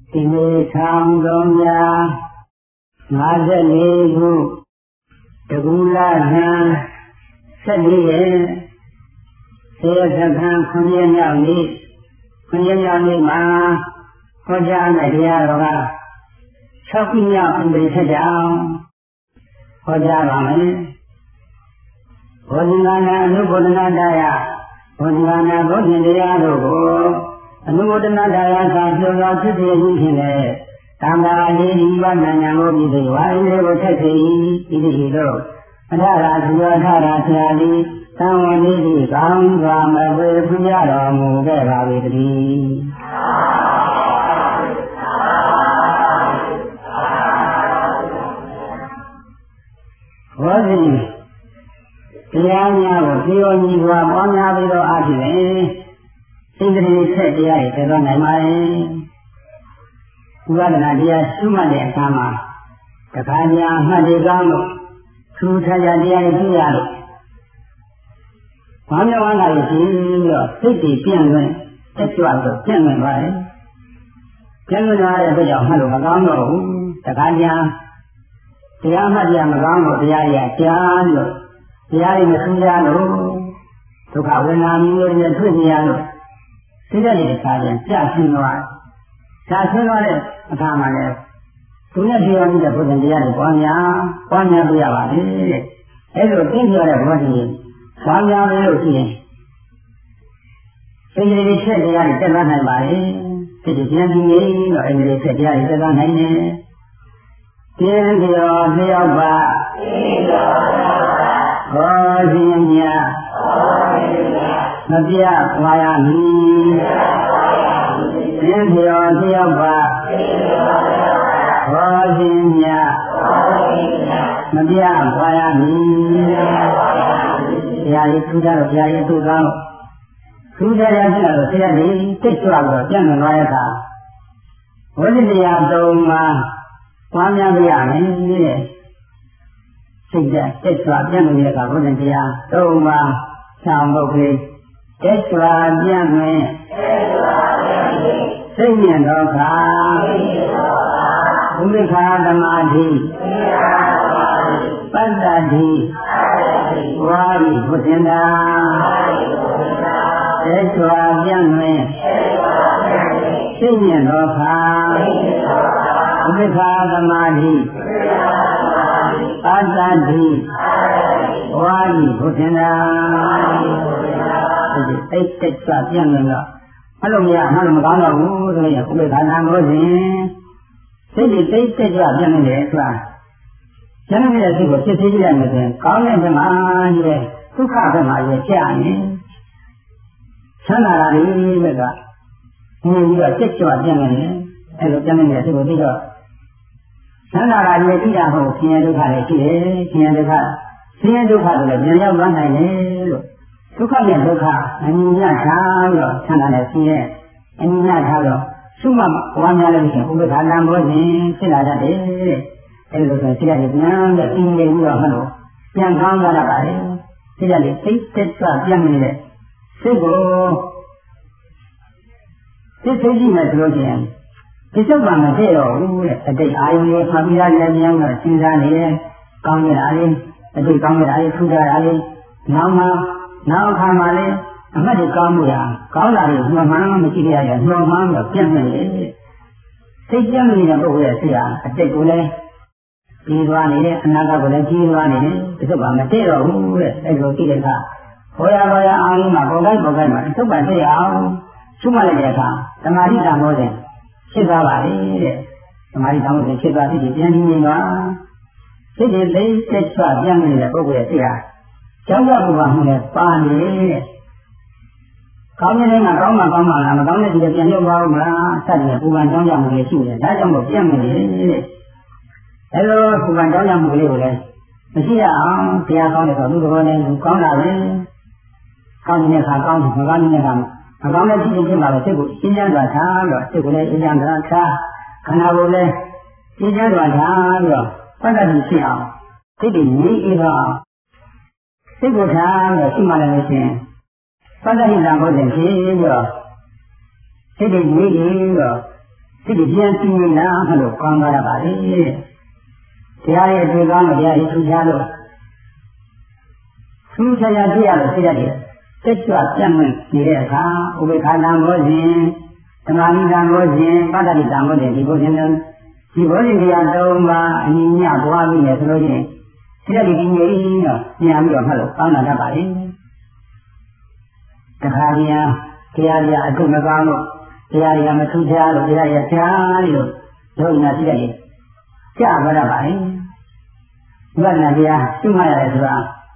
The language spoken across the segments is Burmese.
ဒီနေ့1354ခုတကူလာဟန်14ရက်ဆေးစခန်း9ရက်မြောက်နေ့မှာဟောကြားတဲ့တရားတော်က6ခုမြောက်အင်္ဂလိပ်ထက်ကြောင်းဟောကြားပါမယ်။ဘောဓိကနာအနုဘောဓနာတရားဘောဓိကနာဘုဒ္ဓတရားတို့ကိုအနုဘောဓနာတရားကပြောသောဖြစ်ဖြစ်ရှိခြင်းနဲ့သံဃာလေးဒီဝဏဉာဏ်ကိုပြီးသေးဝါရင်ကိုထက်သေးဤဒီလိုအထရာဇောထရာဆရာလေးသံဝဏိတိကောင်းစွာမဝေဖျားတော်မူခဲ့ပါ၏တည်းဘောဓိတရားများကိုပြောညီစွာပေါင်းများပြီးတော့အားဖြင့်စိတ်တည်းဆက်တရားတွေသိတော့နိုင်ပါရဲ့ဥပဒနာတရားရှုမှတ်တဲ့အခါမှာတခါညာအမှတ်တွေကောင်းလို့ထူးခြားခြားတရားတွေသိရလို့ဘာမျိုးဝါလာလို့ရှိပြီးတော့စိတ်တွေပြန့်လွင်တက်ကြွလို့ပြန့်လွင်သွားတယ်ပြန့်လွင်သွားတဲ့အတွက်ကြောင့်မှတ်လို့မကောင်းတော့ဘူးတခါညာတရားမှတ်ရမကောင်းလို့တရားရကြားလို့တရားရမထူးခြားလို့ဒုက္ခဝေဒနာမျိုးတွေတွေ့ကြရလို့စိတ်ဓာတ်တွေခါပြန်ကြဆင်းသွားကြဆင်းသွားတဲ့အခါမှာလည်းသူနဲ့ပြောရတဲ့ဘုရားတရားတွေပွားများပြရပါလေတဲ့အဲလိုသိကြတဲ့ဘုရားကြီးပွားများလို့ရှိရင်စိတ်တွေချက်တရားတွေတက်လာနိုင်ပါလေစိတ်တွေပြန်ပြီးတော့အဲဒီချက်တရားတွေတက်လာနိုင်တယ်ကျင်းပြောလျောက်ပါဘောဇင်းမြတ်မပြဝါရမည်ကျင်းပြောလျောက်ပါဘောဇင်းမြတ်မပြဝါရမည်တရားရည်ထူးကြတော့တရားရည်သူ့ကောင်းထူးခြားရဖြစ်လာတော့ဆရာကြီးတိတ်ကြွတော့ပြန်လာတဲ့အခါဝိဇ္ဇာ3ပါးပွားများပြရမယ်တဲ့စိတ်ဓာတ်တက်ကြွပြန့်နေတဲ့အခါဘုရားတရား3ပါးဆောင်ဖို့ကလေးတက်ကြွပြန့်နေစိတ်မြင်တော့ခါဥပိ္ပခာသမာဓိပတ္တတိဝါရိဘုဒ္ဓင်တာတက်ကြွပြန့်နေစိတ်မြင်တော့ခါဥပိ္ပခာသမာဓိပတ္တတိဝါရိဘုဒ္ဓင်တာဒီတိတ်တက်ကြွပြန့်နေတော့အဲ့လိုမရမှလည်းမကောင်းတော့ဘူးဆိုရင်ဥပိ္ပခာနာလို့ရှင်စိတ်တွေတိတ်တက်ကြွပြန့်နေတယ်ဆိုတာကျန်တဲ့စိတ်ကိုစစ်ဆေးကြည့်ရမယ်ဆိုရင်ကောင်းတဲ့ဘက်မှာကြီးတဲ့ဒုက္ခဘက်မှာကြီးကြာနေချမ်းသာတာလေးဘက်ကမြင်ပြီးတော့တက်ကြွပြန့်နေတယ်အဲ့လိုပြန့်နေတဲ့စိတ်ကိုသိတော့ချမ်းသာတာကြီးသိတာဟုတ်ဆင်းရဲဒုက္ခလည်းရှိတယ်ဆင်းရဲဒုက္ခဆိုလည်းဉာဏ်ရောက်သွားနိုင်တယ်လို့ဒုက္ခနဲ့ဒုက္ခအနိညာထားပြီးတော့ချမ်းသာတဲ့ဆင်းရဲအနိညာထားတော့ရှုမှတ်ဝါများလို့ရှိရင်ဥပ္ပခါလံဘောရှင်ဖြစ်လာတတ်တယ်တဲ့အဲလိုဆိုစိတ်ကလည်းပြန်ပြီးပြီးနေပြီးတော့မှလို့ပြန်ကောင်းလာတတ်ပါတယ်စိတ်ကလည်းသိတက်ကြွပြန်နေတဲ့စိတ်ကိုသိသိကြည့်မယ်ဆိုလို့ရှိရင်ဒီစုပ်ပါမတည့်တော့ဘူးတဲ့အတိတ်အာယုံရဲ့မှတ်ပြီးသားလည်းမြန်တော့စဉ်းစားနေတယ်ကောင်းနေတာလေးအတိတ်ကောင်းနေတာလေးထူးခြားတာလေးနောက်အခါမှာလည်းအမှတ်တွေကောင်းမှုရကောင်းတာတွေမှန်မှန်မရှိကြရညှော်မှန်းတော့ပြတ်နေတယ်စိတ်ကြမ်းနေတဲ့ပုဂ္ဂိုလ်ရဲ့စိတ်ဟာအတိတ်ကိုလည်းပြီးသွားနေတယ်အနာဂတ်ကိုလည်းကြီးသွားနေတယ်ဒီစုပ်ပါမတည့်တော့ဘူးတဲ့အဲလိုသိတဲ့အခါဘောရအားလုံးမှာပေါ်တိုင်းမှာဒီစုပ်ပါတည့်အောင်ရှုမှတ်လိုက်တဲ့အခါသမာဓိတန်ဖို့တဲ့ဖြစ်သွားပါလေတဲ့သမာဓိတောင်းလို့ဖြစ်သွားပြီပြန်ပြီးနေတော့စိတ်တွေလိမ့်တက်ချပြန်နေတဲ့ပုဂ္ဂိုလ်ရဲ့စိတ်ဟာကြောက်ရပူပါမှုနဲ့ပါနေတဲ့ကောင်းတဲ့ကကောင်းမှလားမကောင်းတဲ့ဒီပြန်ရောက်သွားဦးမလားစတဲ့ပူပန်ကြောင်းကြမှုတွေရှိတယ်ဒါကြောင့်မို့ပြန်နေတယ်အဲလိုပူပန်ကြောင်းကြမှုလေးကိုလည်းမရှိရအောင်တရားကောင်းတဲ့တော့လူတော်နဲ့လူကောင်းတာပဲကောင်းတဲ့အခါကောင်းတယ်မကောင်းတဲ့အခါမကောင်းတဲ့ဖြစ်ဖြစ်ပါလေစိတ်ကိုရှင်းချမ်းစွာထားပြီးတော့စိတ်ကိုလည်းရှင်းချမ်းစွာထားခန္ဓာကိုယ်လည်းရှင်းချမ်းစွာထားပြီးတော့ပတ္တတိဖြစ်အောင်စိတ်တွေငြိအေးတော့စိတ်ကိုထားပြီးတော့ရှိမှလည်းရှင်ပတ္တတိသံဃောရှင်ဖြစ်ပြီးတော့စိတ်တွေငြိအေးတော့စိတ်ပြန်ကြည့်နေတာမလို့ကောင်းသွားတာပါလေတရားရဲ့အတွေ့ကောင်းတဲ့တရားကြီးထူးခြားလို့ထူးခြားကြည့်ရလို့သိရတယ်စိတ်ကြွပြတ်ဝင်နေတဲ့အခါဥပေက္ခတံဘောဇဉ်သမာဓိတံဘောဇဉ်ပတ္တိတံဘောဇဉ်ဒီဘောဇဉ်လုံးဒီဘောဇဉ်တရား၃ပါးအညီညပွားပြီးနေဆိုလို့ချင်းစိတ်ကြီးငြိမ်တော့ပြန်ပြီးတော့မှလို့ကောင်းလာတတ်ပါလေတခါပြန်တရားရအတုမကောင်းလို့တရားရမထူးခြားလို့တရားရရှားလို့တို့ညာစိတ်ကြီးကြာပါတော့ပါလေဝိပဿနာတရားရှုမှတ်ရတယ်ဆိုတာ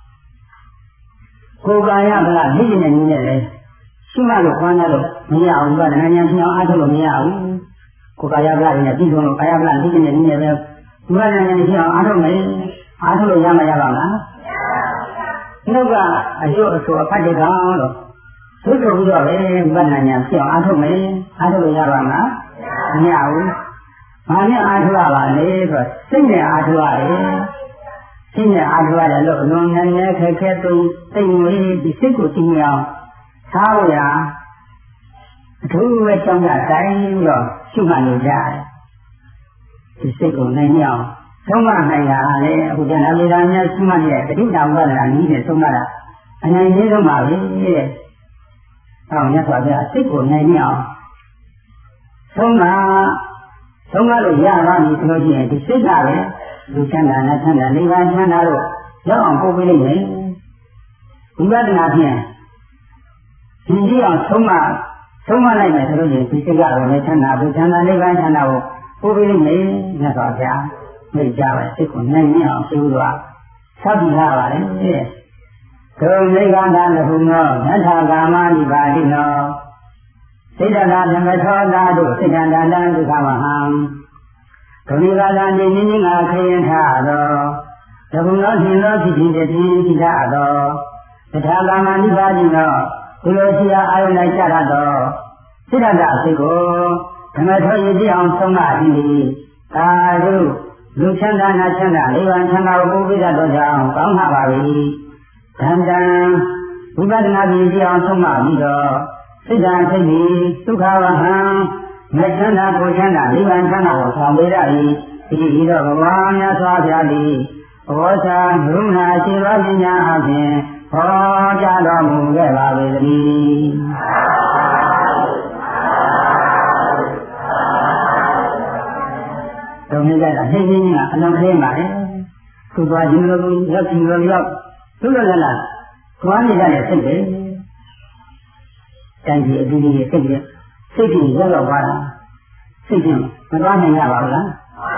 ကိုယ်ကာယကလက်ရှိနဲ့နည်းနဲ့လေရှုမှတ်လို့ခွမ်းလို့မရအောင်ဝိပဿနာဉာဏ်ဖြောင်းအားထုတ်လို့မရဘူးကိုယ်ကာယကလည်းပြီးဆုံးလို့ကာယကလက်ရှိနဲ့နည်းနဲ့ပဲဝိပဿနာဉာဏ်ဖြောင်းအားထုတ်မယ်အားထုတ်လို့ရမှာရပါ့မလားနှုတ်ကအကျိုးအဆိုအဖတ်တဲ့ကောင်လို့သိဆိုပြီးတော့ပဲဝိပဿနာဉာဏ်ဖြောင်းအားထုတ်မယ်အားထုတ်လို့ရပါ့မလားမရဘူးဘာနဲ့အားထုတ်ရပါလဲဆိုတော့စိတ်နဲ့အားထုတ်ရတယ်စိတ်နဲ့အားထုတ်ရတယ်လို့အလုံးနဲ့နဲ့ခက်ခဲသုံးစိတ်ငွေဒီစိတ်ကိုတည်မြဲအောင်ထားဖို့ရအထူးပဲကြောင်းကြတိုင်းပြီးတော့ရှုမှတ်နေကြတယ်ဒီစိတ်ကိုနိုင်အောင်သုံးမနိုင်တာလေအခုကျန်တာလေသားများရှုမှတ်နေတဲ့တတိယဝိပဿနာနည်းနဲ့သုံးမတာအနိုင်ကြီးဆုံးပါပဲတဲ့။ဟောမြတ်စွာဘုရားစိတ်ကိုနိုင်အောင်သုံးမလို့ရပါပြီဆိုလို့ရှိရင်ဒီစိတ်ကပဲလူချမ်းသာနဲ့ချမ်းသာနိဗ္ဗာန်ချမ်းသာလို့ရောက်အောင်ပို့ပေးလိမ့်မယ်ဝိပဿနာဖြင့်ဒီကြည့်အောင်ဆုံးမလိုက်မယ်ဆိုလို့ရှိရင်ဒီစိတ်ကတော့လည်းချမ်းသာဘူးချမ်းသာနိဗ္ဗာန်ချမ်းသာကိုပို့ပေးလိမ့်မယ်မြတ်စွာဘုရားမိတ်ကြပါစိတ်ကိုနိုင်အောင်ဆိုတော့သတ်ပြီးလာပါလေဒုနိဗ္ဗာန်သာလဟုနောနတ္ထကာမနိဗ္ဗာတိနောစိတ္တသာဓမ္မထောသာတို့စိတ္တန္တံဒုက္ခမဟံဒုနိဗ္ဗာန်နေနည်းငါခရင်ထသောတဘုံသောရှင်သောဖြစ်ဖြစ်တည်းရှိကြသောတထာကာမနိဗ္ဗာန်နောဘုလိုရှိရာအာယုန်၌ကြရသောစိတ္တသာစိတ်ကိုဓမ္မထောရည်ကြအောင်ဆုံးမသည်သာဓုလူချမ်းသာနာချမ်းသာနိဗ္ဗာန်ချမ်းသာကိုပို့ပေးတတ်သောကြောင့်ကောင်းမှာပါ၏တန်တန်ဝိပဿနာဉာဏ်ကြအောင်ဆုံးမပြီးတော့စိတ်ဓာတ်စိတ်ကြီးဒုက္ခဝဟံမချမ်းသာကိုချမ်းသာနိဗ္ဗာန်ချမ်းသာကိုဆောင်ပေးရ၏ဒီတော့ဘဝများစွာပြသည်ဘောဇာဘုရားရှိသောပညာအဖြင့်ဟောကြားတော်မူခဲ့ပါပေသတည်းတုံးနေကြတာနှိမ့်နှင်းကအလုံးသေးပါလေသူသွားခြင်းလို့ရောက်ခြင်းလို့ရောက်သူ့လိုလည်းလားသွားနေကြတဲ့စိတ်ပဲတိုင်းပြည်အတူတူစိတ်ကြီးရောက်သွားတာစိတ်ကြီးမသွားနိုင်ရပါဘူးလား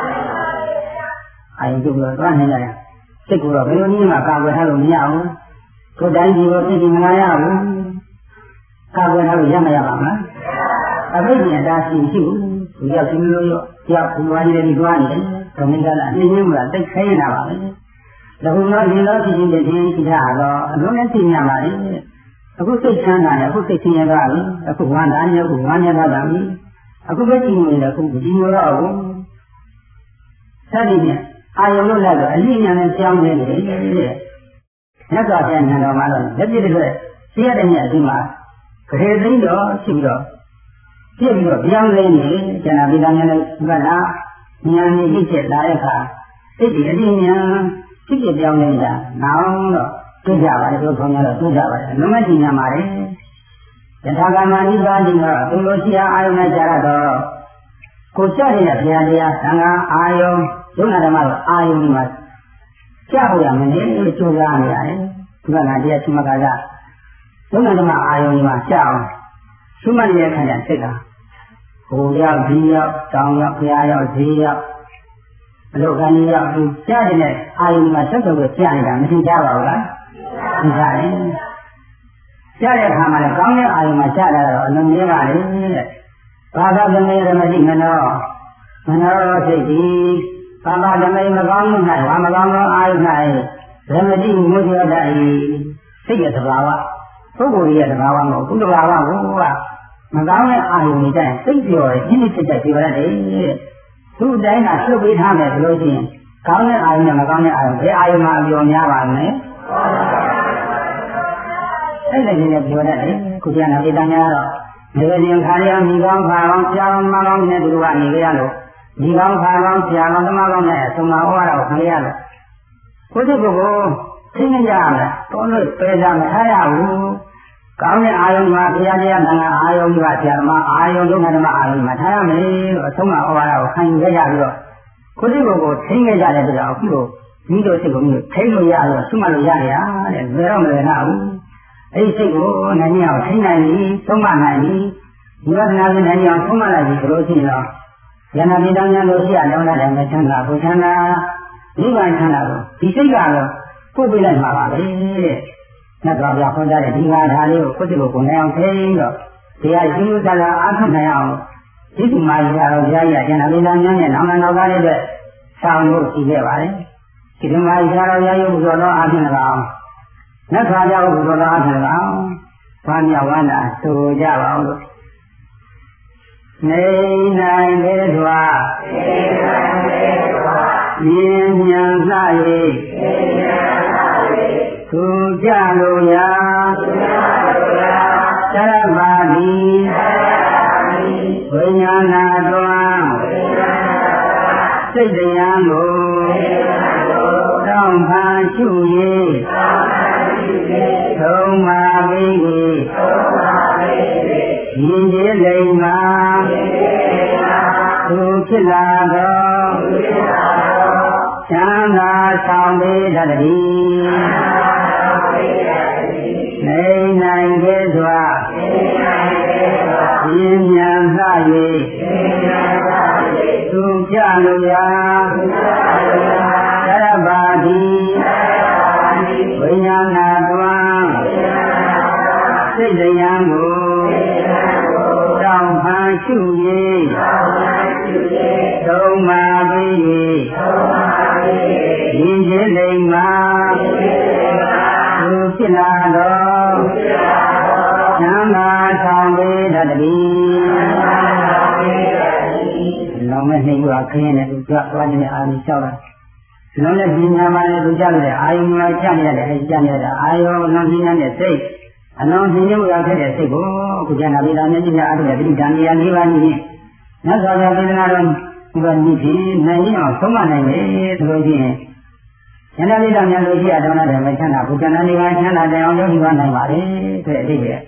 အဲဒီလိုသွားနိုင်ကြတယ်စိတ်ကတော့ဘယ်လိုနည်းမှကာကွယ်ထားလို့မရဘူးကိုယ်တိုင်းပြည်ကိုစိတ်ကြီးမလာရဘူးကာကွယ်ထားလို့ရမရပါမလားအဘိဓိတာရှိရှိဘူးဒီရောက်ဒီလိုရောက်ဒီဝါးကြီးတွေသွားနေတယ်ဓမ္မကလည်းအင်းင်းကတိတ်ခဲနေတာပါပဲလဟုနောရှင်သောဖြစ်ခြင်းတည်းရှိတာတော့အလုံးနဲ့သိမြပါလေအခုစိတ်ချမ်းသာတယ်အခုစိတ်ဆင်းရဲသွားပြီအခုဝမ်းသာနေအခုဝမ်းမြောက်သွားပြီအခုပဲကြည့်နေတယ်အခုကြည့်နေတော့ဘူးစသည်ဖြင့်အာယုံလို့လည်းအလိညာနဲ့ကြောင်းနေတယ်တဲ့မြတ်စွာဘုရားဉာဏ်တော်မှာတော့လက်ပြတဲ့အတွက်သိရတဲ့ညအဒီမှာခေသိန်းတော်ရှိပြီးတော့ပြည့်ပြီးတော့ပြောင်းလဲနေကျန်တာဒီကံနဲ့ဘက်လာဉာဏ်ကြီးဖြစ်လာတဲ့အခါစိတ်ဒီအလိညာဖြစ်ဖြစ်ပြောင်းနေတာနောင်တော့တွေ့ကြပါလေတို့ခေါင်းကတော့တွေ့ကြပါလေလုံးဝကြည့်ရမှာလေယထာကမ္မနိဗ္ဗာန်ဒီတော့သူလိုရှိရာအာယုန်နဲ့ကြာတော့ကိုကြတဲ့ဘုရားတရားသံဃာအာယုန်ယုံနာဓမ္မတော့အာယုန်ဒီမှာကြာဖို့ရမယ်လို့ကြိုးစားနေရတယ်ဒီကနာတရားသမဂ္ဂကယုံနာဓမ္မအာယုန်ဒီမှာကြာအောင်သုမနေတဲ့ခါကျစိတ်ကဟိုရောက်ဒီရောက်တောင်ရောက်ဘုရားရောက်ဈေးရောက်အလုတ်ကနေရောက်သူကြားတဲ့အာယုန်မှာသက်တော်ကိုကြားနေတာမသိကြပါဘူးလားသိကြတယ်ကြားတဲ့အခါမှာလည်းကောင်းတဲ့အာယုန်မှာကြားလာတော့အလုံးကြီးပါလေတဲ့ဘာသာသမီးရမတိမနောစိတ်ဒီဘာသာသမီးမကောင်းမှု၌ဘာမကောင်းသောအာယုန်၌ရမတိမုဒ္ဒရာတဤစိတ်ရဲ့သဘာဝပုဂ္ဂိုလ်ရဲ့သဘာဝမဟုတ်ဘူးသဘာဝကိုကမကောင်းတဲ့အာယုန်တွေတိုင်းစိတ်ပြောတယ်ကြီးကြီးကျယ်ကျယ်ပြောရတယ်တဲ့သူ့အတိုင်းကလှုပ်ပေးထားမယ်ဆိုလို့ရှိရင်ကောင်းတဲ့အာယုန်နဲ့မကောင်းတဲ့အာယုန်ဘယ်အာယုန်မှအပြောများပါမလဲအဲ့ဒါကြီးလည်းပြောရတယ်ခုကျန်တဲ့ဒေသများတော့ရင်ခါရမိကောင်းခါကောင်းဆရာကောင်းမကောင်းနဲ့သူတို့ကနေကြရလို့ဒီကောင်းခါကောင်းဆရာကောင်းသမားကောင်းနဲ့အဆုံးမဟောရတော့ခံရလို့ကိုယ်စိတ်ကိုသိနေကြရမယ်တွန်းလို့ပဲကြမထားရဘူးကောင်းတဲ့အာယုံမှာဘုရားတရားနာအာယုံကဆရာသမားအာယုံဒုက္ခဓမ္မအာယုံမှာထားရမယ်လို့အဆုံးမဟောရတော့ခံရကြပြီးတော့ကိုယ်စိတ်ကိုသိနေကြတဲ့အတွက်အခုလိုဒီလိုစိတ်ကိုထိလို့ရတော့ဆုမလို့ရရတဲ့ဘယ်တော့မလဲနာဘူးအဲ့ဒီစိတ်ကိုနိုင်အောင်ထိနိုင်ပြီသုံးမနိုင်ပြီဒီဝဒနာနဲ့နိုင်အောင်သုံးမလိုက်ပြီဆိုလို့ရှိရင်တော့ယန္တာပိတံဉာဏ်လို့ရှိရတောင်းတဲ့မချမ်းသာဘုချမ်းသာနိဗ္ဗာန်ချမ်းသာကိုဒီစိတ်ကတော့ပို့ပေးလိုက်မှာပါပဲတဲ့မြတ်စွာဘုရားဟောကြားတဲ့ဒီဟာဓာလေးကိုကိုယ်စိတ်ကိုနိုင်အောင်ထိတော့တရားရှိဥစ္စာကအားထုတ်နိုင်အောင်ဒီဒီမှာရတော့ဘုရားကြီးယန္တာပိတံဉာဏ်နဲ့နောက်နောက်သားလေးအတွက်ဆောင်လို့ရှိခဲ့ပါတယ်ဒီဒီမှာရတော့ရရုပ်ဆိုတော့အားဖြင့်၎င်းမြတ်စွာဘုရားကိုဆိုတော့အားဖြင့်၎င်းဘာမြောက်ဝမ်းသာဆိုကြပါအောင်လို့နေနိုင်သေးစွာမြင်မြန်လှ၍သူကြလို့ရာသရပါတိဝိညာဏတွင်စိတ်တရားကိုတောင်းပန်ရှု၍သုံးပါပေ၏မြင်ခြင်းလိမ္မာသူဖြစ်လာသောချမ်းသာဆောင်ပေးတတ်သည်နေနိုင်ခဲ့စွာပြင်းမြန်လှ၍သူကြလို့ရာသရပါတိဝိညာဏတွင်စိတ်တရားကိုတောင်းပန်ရှု၍သုံးပါပေ၏ယဉ်ကျေးလိမ္မာသူဖြစ်လာသောချမ်းသာဆောင်ပေးတတ်သည်လောမဲ့နှိပ်ရခင်းနဲ့သူကြွားတဲ့အာရုံလျှောက်တာလောနဲ့ပညာမှလည်းသူကြတဲ့အာယုံမှာကြနေရတယ်အဲကြနေရတာအာယုံအလုံးကြီးနဲ့စိတ်အလုံးကြီးနဲ့ရောက်တဲ့စိတ်ကိုအခုကျန်တာဗေဒနဲ့ကြီးများအဲ့ဒါတိတန်ရာ၄ပါးကြီးမြတ်စွာဘုရားဒေသနာတော်ဒီကနေ့ဒီနိုင်အောင်ဆုံးမနိုင်တယ်ဆိုလို့ရှိရင်ဉာဏ်ပိဋကဉာဏ်လို့ရှိရတောင်းတဲ့မချမ်းသာဘုရားနိဗ္ဗာန်ချမ်းသာတဲ့အောင်ရောက်သွားနိုင်ပါလေဆိုတဲ့အဓိပ္ပာယ်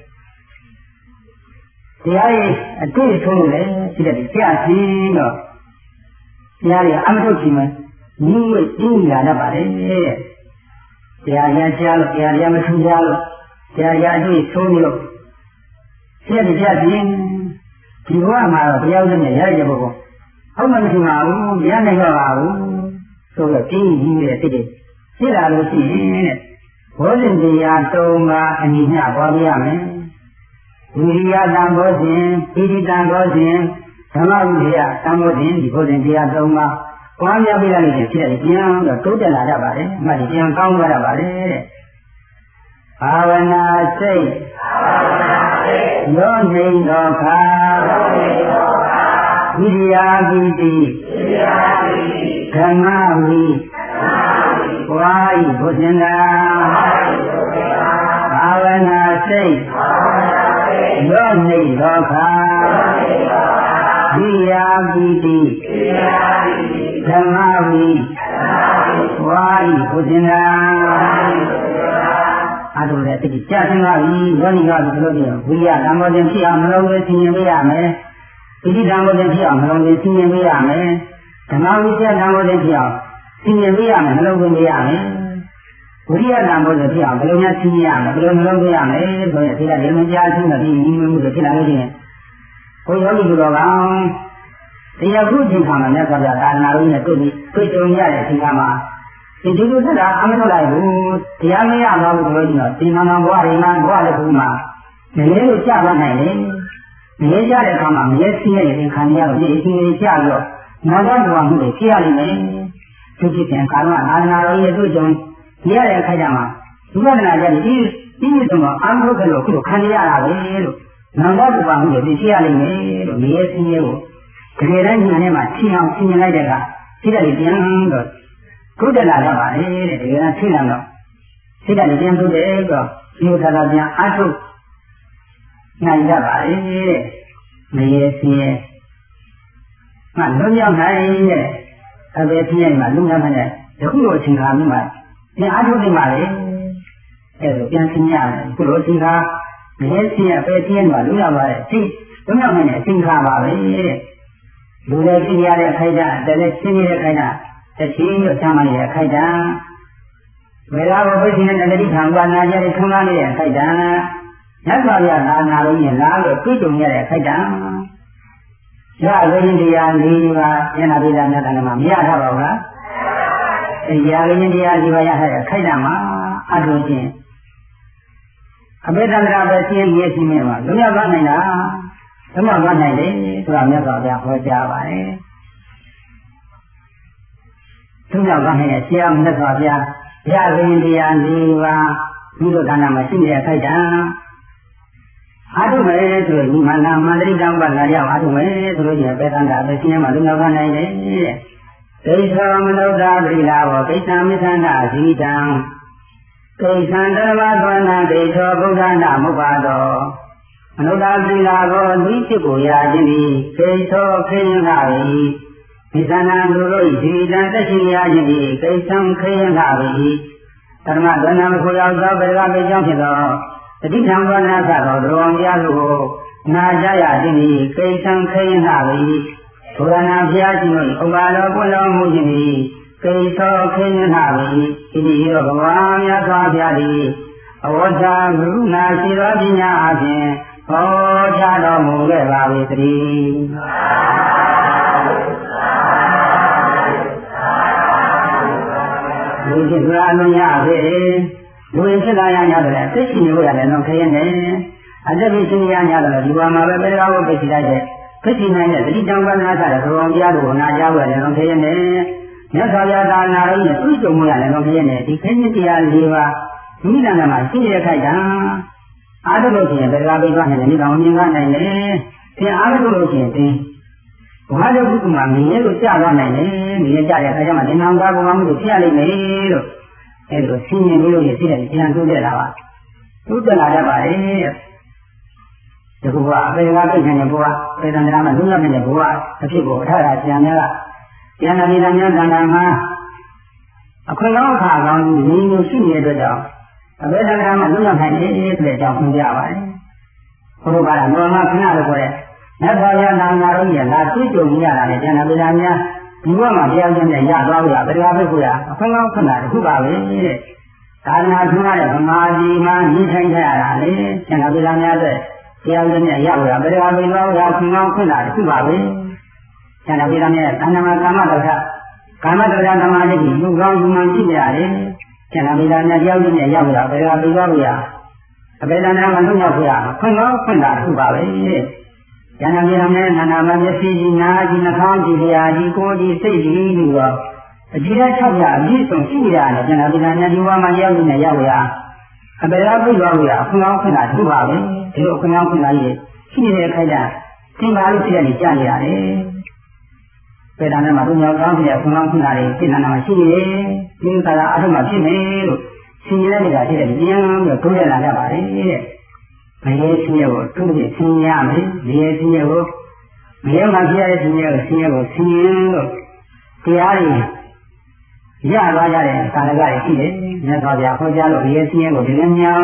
တရားရဲ့အတွေ့အထုံးလည်းရှိတဲ့ဆရာကြီးတော့တရားရဲ့အမထုတ်ချင်မယ်ညီမအင်းညာတတ်ပါလေတရားရရှားလို့တရားရမထူးကြလို့တရားရအတွေ့ဆုံးပြီးတော့ဆရာကြီးဒီဘဝမှာတော့တရားဥဒ္ဒနဲ့ရရတဲ့ဘုရားဟုတ်မှမထင်ပါဘူးရနိုင်တော့ပါဘူးဆိုတော့ဒီကြီးရဲ့တိတိဖြစ်လာလို့ရှိရင်တဲ့ဘောဇင်တရား၃ပါးအနိညာပေါ်ပြရမယ်ဝိရိယတံဘောဇင်ဣတိတံဘောဇင်ဓမ္မဝိရိယတံဘောဇင်ဒီဘောဇင်တရား၃ပါးပွားများပြရလို့ဖြစ်တဲ့ပြန်တော့တိုးတက်လာတတ်ပါတယ်အမှန်ပြန်ကောင်းသွားတတ်ပါတယ်တဲ့ဘာဝနာစိတ်ယောနိသောခာဝိရိယပိတိဓမ္မဝိဝါယဘုဇင်နာဘာဝနာစိတ်ယောနိသောခာဝိရိယပိတိဓမ္မဝိဝါယဘုဇင်နာအဲ့ဒါလည်းတိကျသင်္ကာပြီယောနိကဆိုလို့ပြောဝိရိယဓမ္မစဉ်ဖြစ်အောင်နှလုံးသွင်းသိမြင်ပေးရမယ်ဣတိဓမ္မစဉ်ဖြစ်အောင်နှလုံးသွင်းသိမြင်ပေးရမယ်ဓမ္မဝိကျဓမ္မစဉ်ဖြစ်အောင်သိမြင်ပေးရမယ်နှလုံးသွင်းပေးရမယ်ဝိရိယဓမ္မစဉ်ဖြစ်အောင်ဘယ်လိုများသိမြင်ရမလဲဘယ်လိုနှလုံးသွင်းရမလဲဆိုရင်ဒီကလည်းမကြားသိမှပြီးညီမမှုတွေဖြစ်လာလို့ရှိရင်ဘုရားယောဂီတို့ကတရားခုချိန်ခါမှာမြတ်စွာဘုရားသာသနာတော်နဲ့တွေ့ကြုံရတဲ့ချိန်ခါမှာဒီလိုထက်တာအမထုတ်လိုက်ဘူးတရားမရတော့ဘူးလို့ပြောဒီမှာဘဝတွေမှာဘဝတစ်ခုမှာမလဲလို့ကြာသွားနိုင်တယ်မလဲကြတဲ့အခါမှာမလဲသိရတဲ့ခံရတော့ဒီအချိန်ကြီးကြာပြီးတော့နောက်တော့ဘဝမှုတွေဖြစ်ရလိမ့်မယ်သူဖြစ်တဲ့ကာလသာသနာတော်ရဲ့တွေ့ကြုံရတဲ့အခါကျမှဒီဝဒနာကြတဲ့ဒီဆုံးအမထုတ်ကြလို့ခုခံရတာပဲလို့နောက်တော့ဘဝမှုတွေဖြစ်ရလိမ့်မယ်လို့မလဲသိရဖို့တကယ်တမ်းဉာဏ်နဲ့မှထင်အောင်သင်လိုက်တဲ့ကစိတ်ဓာတ်ပြန်တော့ကုသလာတော့ပါလေတဲ့ဒီကနေ့ထိလာတော့စိတ်ဓာတ်ပြန်ထုတ်တယ်ဆိုဒီဥစ္စာကပြန်အထုတ်နိုင်ကြပါလေမရေစင်းရဲ့ငါလုံးရောက်နိုင်တဲ့အဘယ်ဖြစ်ရင်မှလုံရမှနဲ့ယခုလိုအချိန်ခါမျိုးမှာပြန်အားထုတ်နေပါလေအဲ့လိုပြန်သိရတယ်ခုလိုအချိန်ခါမရေစင်းရဲ့အဘယ်ဖြစ်ရင်မှလုံရပါလေဒီလုံရောက်နိုင်တဲ့အချိန်ခါပါပဲလူတွေသိရတဲ့အခိုက်အတန့်တည်းရှင်းနေတဲ့ခိုက်တာတချင်းတို့ချမ်းသာနေတဲ့အခိုက်အတန့်ဝေလာဘုရားရှင်နဲ့တတိခံပါနာကြတဲ့ခံစားနေတဲ့အခိုက်အတန့်မြတ်စွာဘုရားသာနာလုံးနဲ့လာလို့တွေ့ကြုံရတဲ့အခိုက်အတန့်ရဝိဉ္တရား၄ပါးဉာဏ်ပိဒါမြတ်တန်မှာမရထားပါဘူးလားအဲရဝိဉ္တရား၄ပါးရထားတဲ့အခိုက်အတန့်မှာအထုချင်းအဘိဓမ္မာပဲရှင်းရရှင်းနေမှာလွတ်မြောက်သွားနိုင်တာလွတ်မြောက်သွားနိုင်တယ်ဆိုတာမြတ်စွာဘုရားဟောကြားပါတယ်လွတ်မြောက်သွားနိုင်တဲ့ဆရာမြတ်စွာဘုရားရဝိဉ္တရား၄ပါးဒီလိုဌာနမှာရှိနေတဲ့အခိုက်အတန့်အားထုတ်မယ်ဆိုလို့ဒီမန္တမန္တရိတောင်းပါလာရောက်အားထုတ်မယ်ဆိုလို့ရင်ပဲတန်တာပဲရှင်းရမှာလုံလောက်နိုင်တယ်ဒိဋ္ဌောမနုဿာပရိလာဘောဒိဋ္ဌာမိသန္တာဇီတံဒိဋ္ဌံဓမ္မသဝနာဒိဋ္ဌောဘုဒ္ဓနာမုပ္ပါတောမနုဿာပရိလာဘောဤဖြစ်ကိုရာခြင်းသည်ဒိဋ္ဌောခင်းလာ၏မိသန္တာလူတို့ဇီတံတက်ရှိရာခြင်းသည်ဒိဋ္ဌံခင်းလာ၏ဓမ္မသဝနာမခုရောက်သောဘယ်ကပဲကြောင့်ဖြစ်သောတတိထံဝနာသတော်တော်များလို့နာကြရခြင်းဤကိဋ္ဌံခိယနာဝိဘုရားနာဘုရားရှင်တို့ဥပါတော်ပွင့်တော်မူခြင်းဤကိဋ္ဌောခိယနာဝိဒီဒီရောဘဝမြတ်စွာဘုရားသည်အဝဋ္ဌကရုဏာရှိသောပညာအဖြင့်ဟောကြားတော်မူခဲ့ပါ၏တည်းဒီကိစ္စအလုံးရပြီလူရင်းဖြစ်လာရရတယ်သိရှိနေလို့ရတယ်တော့ခရင်နဲ့အသက်ကြီးရှင်ရရတယ်ဒီဘဝမှာပဲပေတော်ကိုသိရှိလိုက်တဲ့သိရှိနိုင်တဲ့တတိတံဝနာသတဲ့ဘုံတရားတို့ကိုနာကြားလို့ရတယ်တော့ခရင်နဲ့မြတ်စွာဘုရားသာနာတော်ကြီးနဲ့တွေ့ကြုံမှုရတယ်တော့ခရင်နဲ့ဒီခရင်တရား၄ပါးဒီနိဒာနမှာရှိတဲ့ခိုက်တာအားထုတ်လို့ရှိရင်ပေတော်ပြီးသွားတယ်ဒီကောင်မြင်ကနိုင်တယ်သင်အားထုတ်လို့ရှိရင်သင်ဘာလို့ဒီမှာမြင်ရလို့ကြားသွားနိုင်တယ်မြင်ရကြတဲ့အခါကျမှသင်္နောင်ကားဘုံမှုတို့ဖြစ်ရလိမ့်မယ်လို့အဲ့လိုဆင်းရဲလို့ရဖြစ်တဲ့ဉာဏ်တိုးတက်လာပါတိုးတက်လာတတ်ပါလေဒီဘုရားအပေကပြည့်နေတဲ့ဘုရားပေတန္တရာမှာလုံလောက်နေတဲ့ဘုရားအဖြစ်ကိုအထရာဉာဏ်များကဉာဏ်နဲ့ဉာဏ်များတန်တာမှာအခွင့်ကောင်းအခါကောင်းကြီးမျိုးရှိနေတဲ့အတွက်ကြောင့်အပေတန္တရာမှာလုံလောက်နိုင်တယ်ဆိုတဲ့အကြောင်းသိကြပါတယ်ဘုရားကနော်မခဏလို့ခေါ်တဲ့မြတ်စွာဘုရားနာနာတော်ကြီးကလာသိကြုံရတာနဲ့ဉာဏ်ပညာများဒီဘဝမှာတရားကျင့်နဲ့ရသွားလို့ရပရိယာဘိက္ခုရအခွင့်ကောင်းခဏတစ်ခုပါပဲတဲ့သာသနာ့ထွန်းတဲ့ဗမာပြည်မှာနေထိုင်ကြရတာလေကျန်တာပြည်သားများတဲ့တရားကျင့်နဲ့ရလို့ရပရိယာဘိက္ခုရအခွင့်ကောင်းခဏတစ်ခုပါပဲကျန်တာပြည်သားများသန္ဓမာကာမတ္ထကာမတ္ထသမာဓိကိုလူကောင်းလူမှန်ရှိကြရတယ်ကျန်တာပြည်သားများတရားကျင့်နဲ့ရလို့ရပရိယာဘိက္ခုရအပေတန္တရာမှာလုံရောက်ရအခွင့်ကောင်းခဏတစ်ခုပါပဲတဲ့ဉာဏ်ဉာဏ်နဲ့နာနာမမျက်စိကြီးနားကြီးနှာခေါင်းကြီးလျာကြီးကိုယ်ကြီးစိတ်ကြီးလို့တော့အကြည့်တဲ့၆ရာအပြည့်စုံရှိရတယ်ဉာဏ်ပညာနဲ့ဒီဘဝမှာရောက်နေရောက်ရအပေရာပြည့်သွားလို့ရအခွင့်ကောင်းခဏထူပါပဲဒီလိုအခွင့်ကောင်းခဏကြီးရှိနေတဲ့ခိုက်တာသင်္ကာလို့ဖြစ်နေကြနေရတယ်ပေတံနဲ့မှာဘုရားကောင်းတဲ့အခွင့်ကောင်းခဏလေးဖြစ်နေတာမှရှိနေတယ်ဒီသာသာအထုမှဖြစ်နေလို့ရှင်ရတဲ့နေတာဖြစ်တဲ့ဉာဏ်ပြီးတိုးရလာတတ်ပါတယ်တဲ့မရေဆင်းရဲကိုသူ့ရဲ့ဆင်းရဲမယ်မရေဆင်းရဲကိုမရေမှာဖြစ်ရတဲ့ဆင်းရဲကိုဆင်းရဲကိုဆင်းရဲလို့တရားတွေရသွားကြတဲ့ကာလကတွေရှိတယ်မြတ်စွာဘုရားဟောကြားလို့မရေဆင်းရဲကိုဒီလိုမျိုး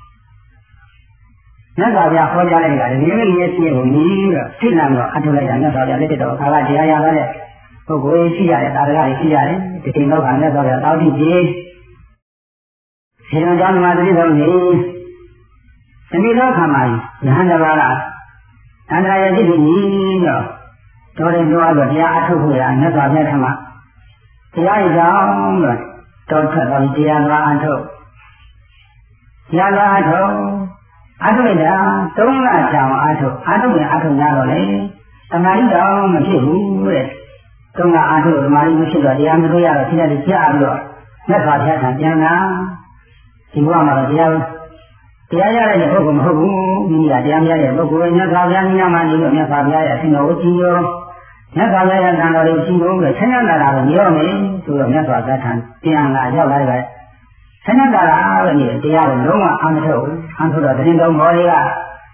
မြတ်စွာဘုရားဟောကြားတဲ့ကဒီလိုမရေဆင်းရဲကိုမြည်ပြီးတော့သိလာတော့အထုလိုက်တာမြတ်စွာဘုရားလက်တော်ခါကတရားရသွားတဲ့ပုဂ္ဂိုလ်ရှိရတယ်ကာလကတွေရှိရတယ်ဒီချိန်တော့ခါမြတ်စွာဘုရားတောင်းတကြီးဆင်တော်ကြောင့်မှာတတိတော်နေဒီလိုခါမှာယဟန်တပါးကအန္တရာယ်ရှိပြီးတော့တော်တယ်ပြောတော့တရားအထုတ်ဖို့ရမြတ်စွာဘုရားထမတရားရကြောင်းတော့တောထွက်တော်တရားသွားအထုတ်တရားသွားအထုတ်လိုက်တာ3လကြာအောင်အထုတ်ရင်အထုတ်ရတော့လေသမာဓိတော့မဖြစ်ဘူးတဲ့3လအထုတ်သမာဓိမဖြစ်တော့တရားမလို့ရတော့ဖြစ်တယ်ကြားပြီးတော့မြတ်စွာဘုရားထံပြန်လာဒီဘဝမှာတော့တရားရတဲ့ပုဂ္ဂိုလ်မဟုတ်ဘူး။ဒီကတရားမရတဲ့ပုဂ္ဂိုလ်မြတ်စွာဘုရားညမှာနေလို့မြတ်စွာဘုရားရဲ့အရှင်တော်ကိုကြည်ရောမြတ်စွာဘုရားရဲ့တန်တော်ကိုကြည်လို့ဆင်းရဲလာတာကိုညော့မယ်ဆိုတော့မြတ်စွာဘုရားထံပြန်လာရောက်လာတဲ့ဆင်းရဲလာတာလည်းတရားကိုလုံးဝအမထုတ်တော့တရင်တော်မော်တွေက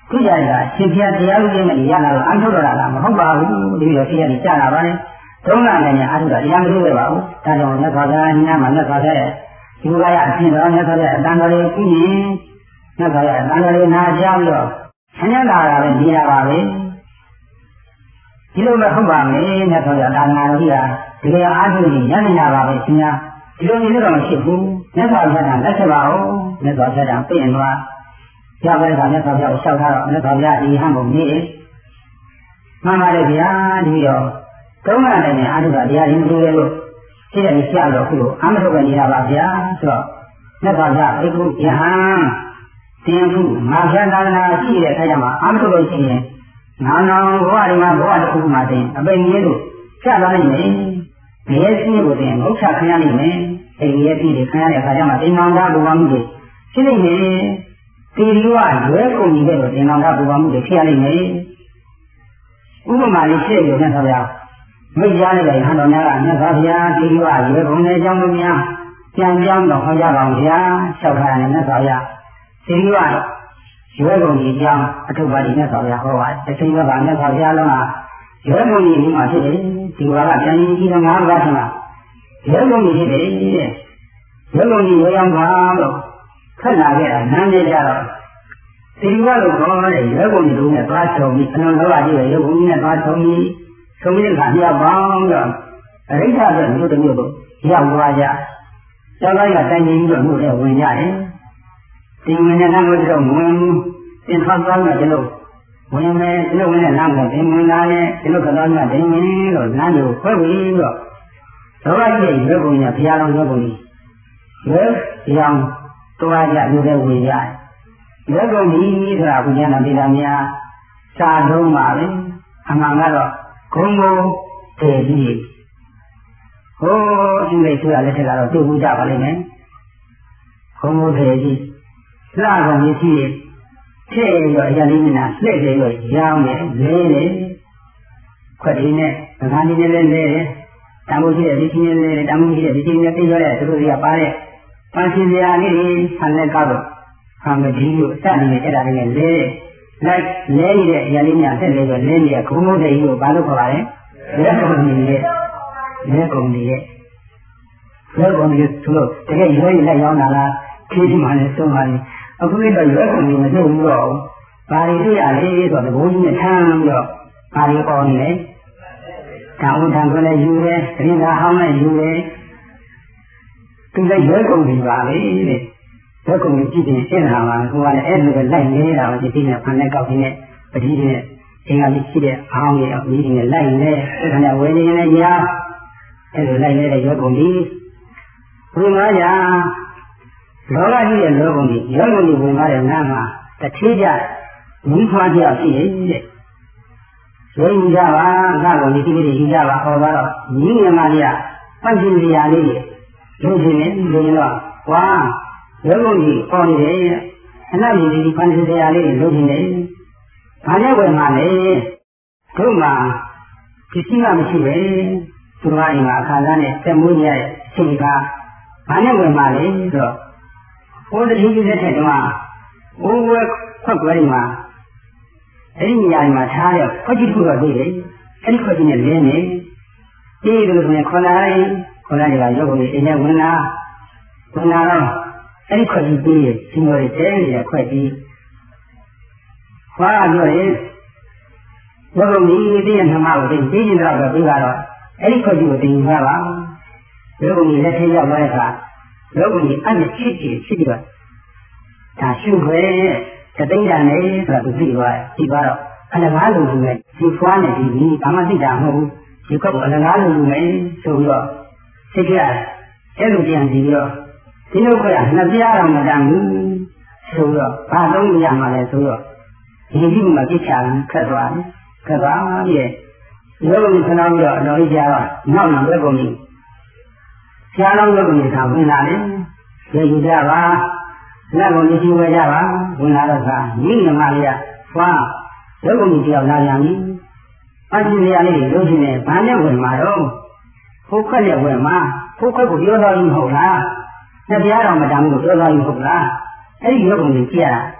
သူကြတာရှင်ပြတရားဥပဒေနဲ့ရလာတော့အထုတ်တော့တာမဟုတ်ပါဘူးဒီလိုတရားကြီးကြားလာပါလေသုံးလနဲ့အထုတ်တာတရားမလို့ပဲပါဘူးဒါကြောင့်မြတ်စွာဘုရားညမှာမြတ်စွာဘုရားဒီလိုကအဖြစ်တော်မြတ်စွာဘုရားအတန်တော်လေးပြီးရင်မြတ်စွာဘုရားအတန်တော်လေးနာကြားပြီးတော့ဆင်းရဲလာတာပဲနေရပါပဲဒီလိုပဲဟုတ်ပါမယ်မြတ်စွာဘုရားဒါနာတော်ကြီးကဒီလိုအားထုတ်ရင်ရနိုင်တာပါပဲရှင်များဒီလိုနေလို့တော့မရှိဘူးမြတ်စွာဘုရားလက်ချက်ပါဦးမြတ်စွာဘုရားပြင်သွားရပါတဲ့ကမြတ်စွာဘုရားကိုလျှောက်ထားတော့မြတ်စွာဘုရားဒီဟန်ကိုနေမှန်ပါတယ်ဗျာဒီတော့သုံးလနဲ့အားထုတ်တာတရားရင်းမတူလေလို့သိတယ်ရှားတော့ခုလိုအာမထုတ်ပဲနေတာပါဗျာဆိုတော့မြတ်စွာဘုရားဧကုယဟန်တင်ခုမာဖြတ်သာသနာရှိတဲ့အခါကျမှအာမထုတ်လို့ရှိရင်နောင်ဘဝဒီမှာဘဝတစ်ခုမှတင်အပိန်ကြီးလို့ကျသွားနိုင်မယ်ဘယ်စီးကိုတင်မဟုတ်ချခံရနိုင်မယ်အိမ်ရဲ့ပြည်တွေခံရတဲ့အခါကျမှတင်နောင်တာဘဝမှုတွေရှိနေမယ်ဒီလိုကရွဲကုန်နေတဲ့တော့တင်နောင်တာဘဝမှုတွေဖြစ်ရနိုင်မယ်ဥပမာလေးရှင်းရတဲ့ဆိုဗျာမိကြားနေတဲ့ဟန်တော်များကမြတ်စွာဘုရားဒီလိုကရွဲကုန်တဲ့အကြောင်းများပြန်ကြောင်းတော့ဟောကြပါအောင်ဗျာလျှောက်ထားတယ်မြတ်စွာဘုရားဒီလိုကရွဲကုန်ကြီးအကြောင်းအထုပ်ပါးကြီးမြတ်စွာဘုရားဟောပါတယ်တစ်ချိန်ကမြတ်စွာဘုရားလုံးကရွဲကုန်ကြီးဒီမှာဖြစ်တယ်ဒီဘာကပြန်ကြီးတော့ငါးပါးထင်တာရွဲကုန်ကြီးဖြစ်တယ်ရွဲကုန်ကြီးရွဲအောင်ပါလို့ခက်လာခဲ့တာနန်းနေကြတော့ဒီလိုကတော့ခေါ်တဲ့ရွဲကုန်ကြီးလုံးနဲ့သွားချုံပြီးအလုံးလောကကြီးရဲ့ရွဲကုန်ကြီးနဲ့သွားချုံပြီးချုံပြီးတဲ့ခါမြောက်ပေါင်းတော့အရိဋ္ဌဆိုမျိုးတစ်မျိုးကိုရောက်သွားကြကျောင်းသားကတိုင်ကြီးပြီးတော့မြို့ထဲဝင်ကြတယ်ဒီဝင်တဲ့လမ်းကိုတော့ဝင်သင်္ခါသွားမှကျွန်တော်ဝင်မယ်ကျွန်တော်ဝင်တဲ့လမ်းကိုသင်ဝင်လာတယ်ကျွန်တော်ကတော့ညတင်ဝင်လို့လမ်းကိုခွဲပြီးတော့သောရကြီးရဲ့ရုပ်ပုံနဲ့ဘုရားတော်ရုပ်ပုံကြီးရုပ်ရောင်တွားကြလူတွေဝင်ကြရုပ်ပုံကြီးဆိုတာဘုရားနာပြည်တော်များစာလုံးပါပဲအမှန်ကတော့ဂုံကိုတည်ပြီးဟိုးအင်္ဂလိပ်ဆိုတာလက်ထက်ကတော့သိဘူးကြပါလိမ့်မယ်ဂုံကိုတည်ပြီးလှကောင်ကြီးရှိရဲ့ထဲ့ရောအရာလေးနဲ့လှည့်တယ်ရောရောင်းတယ်လဲတယ်ခွက်ဒီနဲ့ငါးဒီနဲ့လဲတယ်တံမိုးရှိတဲ့ဒီချင်းနဲ့လဲတံမိုးရှိတဲ့ဒီချင်းနဲ့သိရတဲ့သူတို့တွေကပါတဲ့ပန်းရှင်စရာလေးတွေဆန်လက်ကောက်တော့ဟာမဒီကိုစက်နေအဲ့ဒါလေးနဲ့လဲလိုက်လဲနေတဲ့အရာလေးများဆက်လဲဆိုလဲနေတဲ့ဂုံမုတ်တဲ့ကြီးကိုဘာလို့ခေါ်ပါလဲလက်ကုန်ကြီးရဲ့လက်ကုန်ကြီးရဲ့လက်ကုန်ကြီးသူတို့တကယ်ရွေးလိုက်ရောင်းတာလားခေးဒီမှလည်းသုံးပါလေအခုလည်းတော့ရွက်ကုန်ကြီးမထုတ်ဘူးတော့ဘာတွေတွေ့ရလဲဆိုတော့ဘုန်းကြီးနဲ့ထမ်းပြီးတော့ဘာတွေပေါ်နေလဲဒါဥထံကလည်းယူတယ်တရင်သာဟောင်းနဲ့ယူတယ်သူလည်းရွက်ကုန်ကြီးပါလေတဲ့ရွက်ကုန်ကြီးကြည့်ရင်ရှင်းတာပါကိုကလည်းအဲ့လိုပဲလိုက်နေတာပါဒီနေ့ဖန်နဲ့ကောက်နေတဲ့ပတိနဲ့အင်္ဂါကြီးရှိတဲ့အောင်းရဲ့အမိကြီးနဲ့လိုက်နေအဲ့ဒါနဲ့ဝယ်နေနေကြအဲ့လိုလိုက်နေတဲ့ရွက်ကုန်ကြီးဘုရားညာလောကကြီးရဲ့လောကုန်ကြီးရုပ်ကုန်ကြီးဝင်လာတဲ့နာမှာတထေးကြမိဖွားကြောက်ရှိတယ်တဲ့။ရုပ်ယူကြပါငါကုန်ကြီးတိတိယူကြပါဟောတော့ညီငယ်မလေးကပတ်ရှင်စရာလေးရုပ်ရှင်နဲ့လူရတော့ဝါရုပ်ကုန်ကြီးပေါ်နေတယ်အနာကြီးဒီပတ်ရှင်စရာလေးလူရှင်နဲ့ဘာနဲ့ဝင်မှလဲတို့မှာပစ္စည်းကမရှိပဲသူတို့အိမ်မှာအခါသားနဲ့တက်မွေးရတဲ့စိတ်ကဘာနဲ့ဝင်မှလဲဆိုတော့ဘုရားကြီးကြီးတဲ့ထက်တော့ဘိုးဘွယ်ခွက်ွယ်မှာအဲ့ဒီနေရာမှာထားတဲ့ခွက်ကြီးတစ်ခုတော့တွေ့တယ်အဲ့ဒီခွက်ကြီးနဲ့လင်းနေဒီလိုဆိုရင်ခေါ်လာတွေကရုပ်ကိုအင်းနဲ့ဝင်လာတော့အဲ့ဒီခွက်ကြီးပြီးဒီလိုတဲ့နေတဲ့ခွက်ကြီးဟောပြောရင်ရုပ်ကိုဒီရဲ့နှမကိုသိကျင်တော့ပြီးတော့အဲ့ဒီခွက်ကြီးကိုတင်ရပါရုပ်ကိုလက်ထဲရောက်လာတဲ့အခါလောကကြီးအဲ့ဒီဖြစ်ပြီးတော့ဒါရှုခွဲတသိန်းတန်နေဆိုတာသူသိသွားတယ်ဒီပါတော့အလကားလိုလူနဲ့ဒီဖွားနေဒီဘာမှသိတာမဟုတ်ဘူးဒီကောက်အလကားလိုလူနဲ့ဆိုပြီးတော့သိကြအဲ့လိုပြန်ပြီးတော့ဒီလိုကနှစ်ပြားတော်မတန်ဘူးဆိုတော့ဘာလုံးရမှာလဲဆိုတော့ဒီကြီးမှပြစ်ချာခက်သွားတယ်ခက်သွားရဲ့လောကကြီးခဏပြီးတော့အတော်ကြီးကြားတော့နောက်နောက်ပဲကုန်ပြီဆရာတော်တို့ကလည်းဒါဝင်လာတယ်။ကျေယူကြပါ။လက်ကုန်ကြီးဝဲကြပါဝင်လာတော့ကမိငမလေးကဖွာရုပ်ကုန်ကြီးတယောက်လာပြန်ပြီ။အရှင်ရလေးလို့ရှိနေဘာနဲ့ဝင်မှာတော့ဖိုးခွက်နဲ့ဝင်မှာဖိုးခွက်ကိုပြောတော်ကြီးမဟုတ်လား။တရားတော်မတန်ဘူးပြောတော်ကြီးမဟုတ်လား။အဲ့ဒီရုပ်ကုန်ကြီးကြည့်ရတာ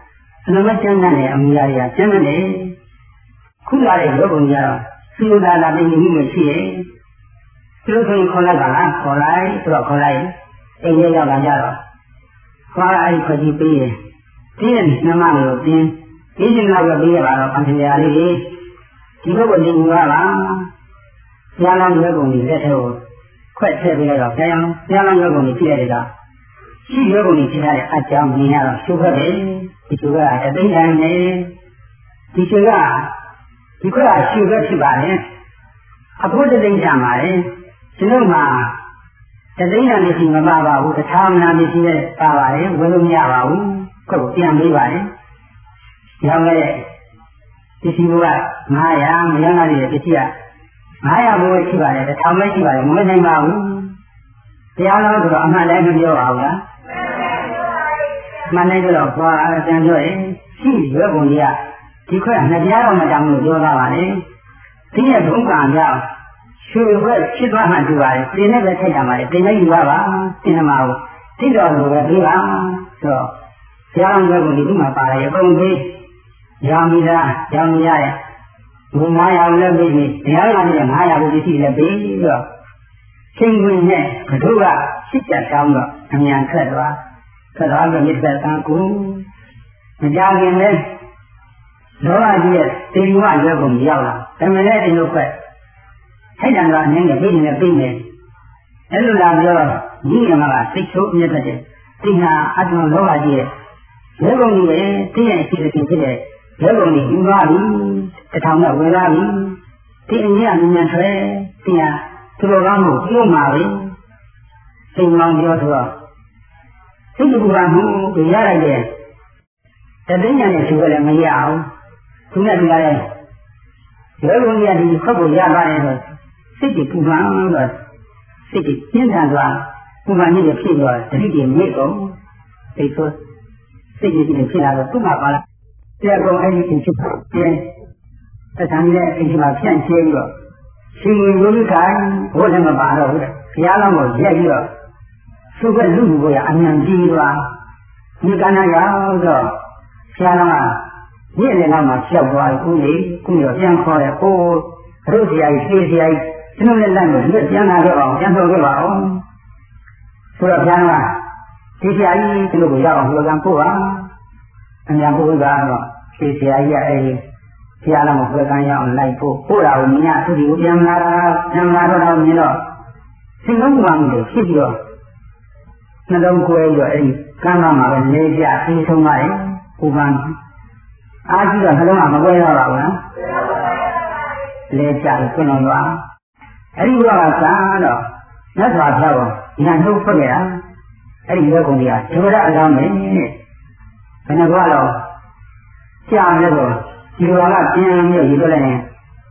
အလုံးမကျန်းတဲ့အမူအရာတွေကကျန်းတယ်ခုလာတဲ့ရုပ်ပုံကြတော့သုဒ္ဓလာပင်ကြီးနဲ့ရှိရဲ့သူတို့ဆိုရင်ခေါ်လိုက်ပါလားခေါ်လိုက်သူတော့ခေါ်လိုက်အိမ်ထဲရောက်လာကြတော့ခေါ်လိုက်အဲ့ဒီခွက်ကြီးပေးရင်ဒီနဲ့နှမလို့ပြင်းဒီကျင်လာပြီးပေးရပါတော့အဖေရာလေးဒီဘက်ကိုနေယူပါလားဘုရားလောင်းရုပ်ပုံကြီးလက်ထဲကိုခွက်ထည့်ပေးလိုက်တော့ဘုရားလောင်းရုပ်ပုံကြီးပြည့်ရတယ်ကရှိရုပ်ပုံကြီးပြတဲ့အကြောင်းမြင်ရတော့ရှုပ်ခဲ့တယ်ဒီသူကတသိန်းတန်နေဒီသူကဒီခွက်ကရှုပ်ခဲ့ဖြစ်ပါလေအဖို့တသိန်းတန်ပါလေကျွန်တော်မှတသိန်းတန်မရှိမပါပါဘူးတစ်ထောင်နာမရှိနဲ့ပါပါလေဝယ်လို့မရပါဘူးခွက်ကိုပြန်ပေးပါလေရောင်းခဲ့တဲ့ပစ္စည်းက900မရောင်းရတဲ့ပစ္စည်းက900ဘိုးရှိပါတယ်တစ်ထောင်ပဲရှိပါတယ်မဝင်နိုင်ပါဘူးတရားတော်ဆိုတော့အမှန်လည်းမပြောပါဘူးလားမှန်တယ်ဆိုတော့ဘာပြန်ပြောရင်ရှိရွက်ပုံကြီးကဒီခွက်နှစ်ပြားတော့မတောင်းလို့ပြောသားပါလေဒီရဲ့ဘုံကံကြောင့်ရွှေခွက်ဖြစ်သွားမှတူပါတယ်တင်နဲ့ပဲထိုက်တာပါလေတင်လည်းယူပါပါတင်မှာကိုတိတော်လိုပဲပြီးပါဆိုတော့ဘုရားရွက်ပုံကြီးဒီမှာပါတယ်အကုန်ပြီးရောင်မိသားရောင်မရတဲ့ဘုံ900လည်းပြီးပြီတရားလာတဲ့900ကိုပစ္စည်းလည်းပြီးတော့ချင်းခွင်းနဲ့ဘုဒ္ဓကစစ်ကြတောင်းတော့အမြန်ထွက်သွားပြီးမြစ်သက်တန်ကိုမကြခင်လဲလောဘကြီးရဲ့တေရီဝရွက်ပုံရောက်လာတမန်နဲ့ဒီလိုခွက်ထိုက်တန်ကအနည်းငယ်ပြီးနေပြီးနေအဲ့လိုလာပြောညီငါကစိတ်ဆိုးအမြတ်တဲ့ဒီဟာအတုလောဘကြီးရဲ့ရွက်ပုံကြီးရဲ့သိရဲ့အစီအစဉ်ဖြစ်တဲ့ရွက်ပုံကြီးယူသွားပြီတစ်ထောင်နဲ့ဝင်လာပြီဒီအမြတ်အမြန်ဆွဲဒီဟာသူတော်ကောင်းကိုပြုမှာပဲစိတ်မောင်းပြောဆိုတော့စိတ်ကူကမှုရလိုက်တဲ့တသိဉာဏ်နဲ့သူကလည်းမရအောင်သူနဲ့ဒီကလည်းရုပ်လုံးကြီးဒီခွက်ကိုရပါတယ်ဆိုစိတ်ကြီးပူပန်တော့စိတ်ကြီးပြင်းထန်သွားပူပန်နေဖြစ်သွားတတိတိမြစ်ကုန်စိတ်ဆိုးစိတ်ကြီးဖြစ်လာတော့သူ့မှာပါလားတရားကုန်အဲ့ဒီဖြစ်ဖြစ်တယ်တခါကြီးလည်းအိမ်မှာဖြန့်ချဲပြီးတော့ရှင်ဝင်ရုပ်ကဘိုးလည်းမပါတော့ဘူးတဲ့ဘုရားလောင်းကိုရက်ပြီးတော့သူကလူကိုရအမြန်ကြီးသွားဒီကဏ္ဍရောက်တော့ဘုရားလောင်းကညစ်နေတော့မှလျှောက်သွားခုရောပြန်ခေါ်တယ်အိုးတို့ဆရာကြီးသေဆရာကြီးကျွန်တော်လည်းလိုက်လို့ပြန်လာတော့အောင်ပြန်ထုတ်ခဲ့ပါအောင်ဆိုတော့ဘုရားလောင်းကဒီဆရာကြီးကျွန်တော်ကိုရောက်အောင်ပြောကြပို့ပါအမြန်ပို့ကတော့သေဆရာကြီးကအဲဒီဘုရားလောင်းကိုပြောကြရအောင်လိုက်ပို့တာကိုမြင်ရသူဒီကိုပြန်လာတော့မြင်တော့သင်္ကုန်းကမှလို့ဖြစ်ပြီးတော့နှလုံးကွဲပြီးတော့အဲဒီကမ်းမှာပဲနေကြပြီးဆုံးပါတယ်ပူပန်အားကြီးတော့နှလုံးကမကွဲရပါဘူးနော်လဲကြပြီးပြင်အောင်သွားအဲဒီကစားတော့မြတ်စွာဘုရားကညာနှုတ်ဖွက်ခဲ့တာအဲဒီဘက်ကုန်ကြီးကဒုရအလောင်းပဲဘယ်နှကတော့ကြာနေတော့ဒီလိုကပြန်ပြီးရေတွက်လိုက်ရင်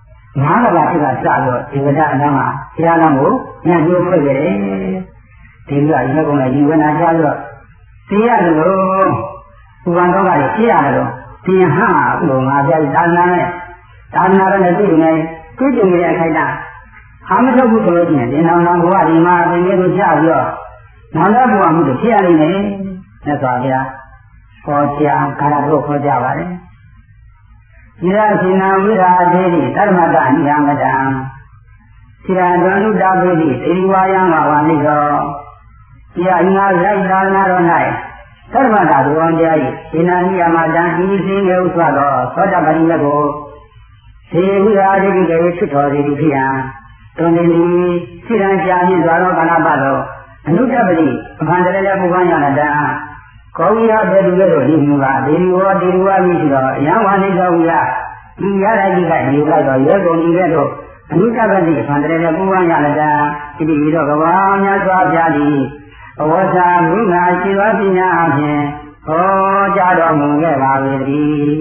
9ကဖြစ်တာစတော့ဒီဝဒအလောင်းကဘုရားလောင်းကိုညာနှုတ်ဖွက်ခဲ့တယ်ဒီလိုရေကုန်လည်းဒီဝနာကြတော့သိရတယ်လို့ဘုရားတော်ကလည်းသိရတယ်လို့သင်ဟာလို့ငါပြဒါနနဲ့သိနေတွေ့ကြုံရတဲ့အခိုက်အတန့်အာမထုတ်ဘူးဆိုလို့ရှိရင်ဒီနောင်ဘဝဒီမှာသင်ရဲ့ကိုကြားပြီးတော့နောင်တဲ့ဘဝမှုတွေဖြစ်ရနိုင်တယ်မြတ်စွာဘုရားဟောကြားကာရတို့ခေါ်ကြပါတယ်ဒီရရှင်နာဝိရာဒေတိဓမ္မတအနိယမတံခြေရာတော်လူတာပေတိသေဝါယံဝါနိသောဒီအင်္ဂါရိုက်သာနာတော်၌သဗ္ဗတာဘုံတရား၏ရှင်နာနိယမတံဤစင်းကိုဆိုတော့သောတပတိလက်ကိုသေဝိရာဒေတိကေဖြစ်တော်သည်ဖြစ်ရန်တွင်သည်စိရန်ကြာမြင့်စွာသောကာလပတ်သောအနုတ္တပတိအဖန်တလည်းပူပန်ရတံကောဝိရာဘေတုလည်းတို့ဒီမူကဒေဝဝမရှိတော့အယံဝါနိသောဝိရာဒီရတဲ့ကြီးကနေလိုက်တော့ရေကုန်ကြီးတဲ့တို့အနုတ္တပတိအဖန်တလည်းပူပန်ရတံဒီပြီးတော့ကဘာများစွာပြားသည်အဝဇ္ဇာမိငါရှိသောပညာအဖြင့်ဟောကြားတော်မူခဲ့ပါ၏တည်း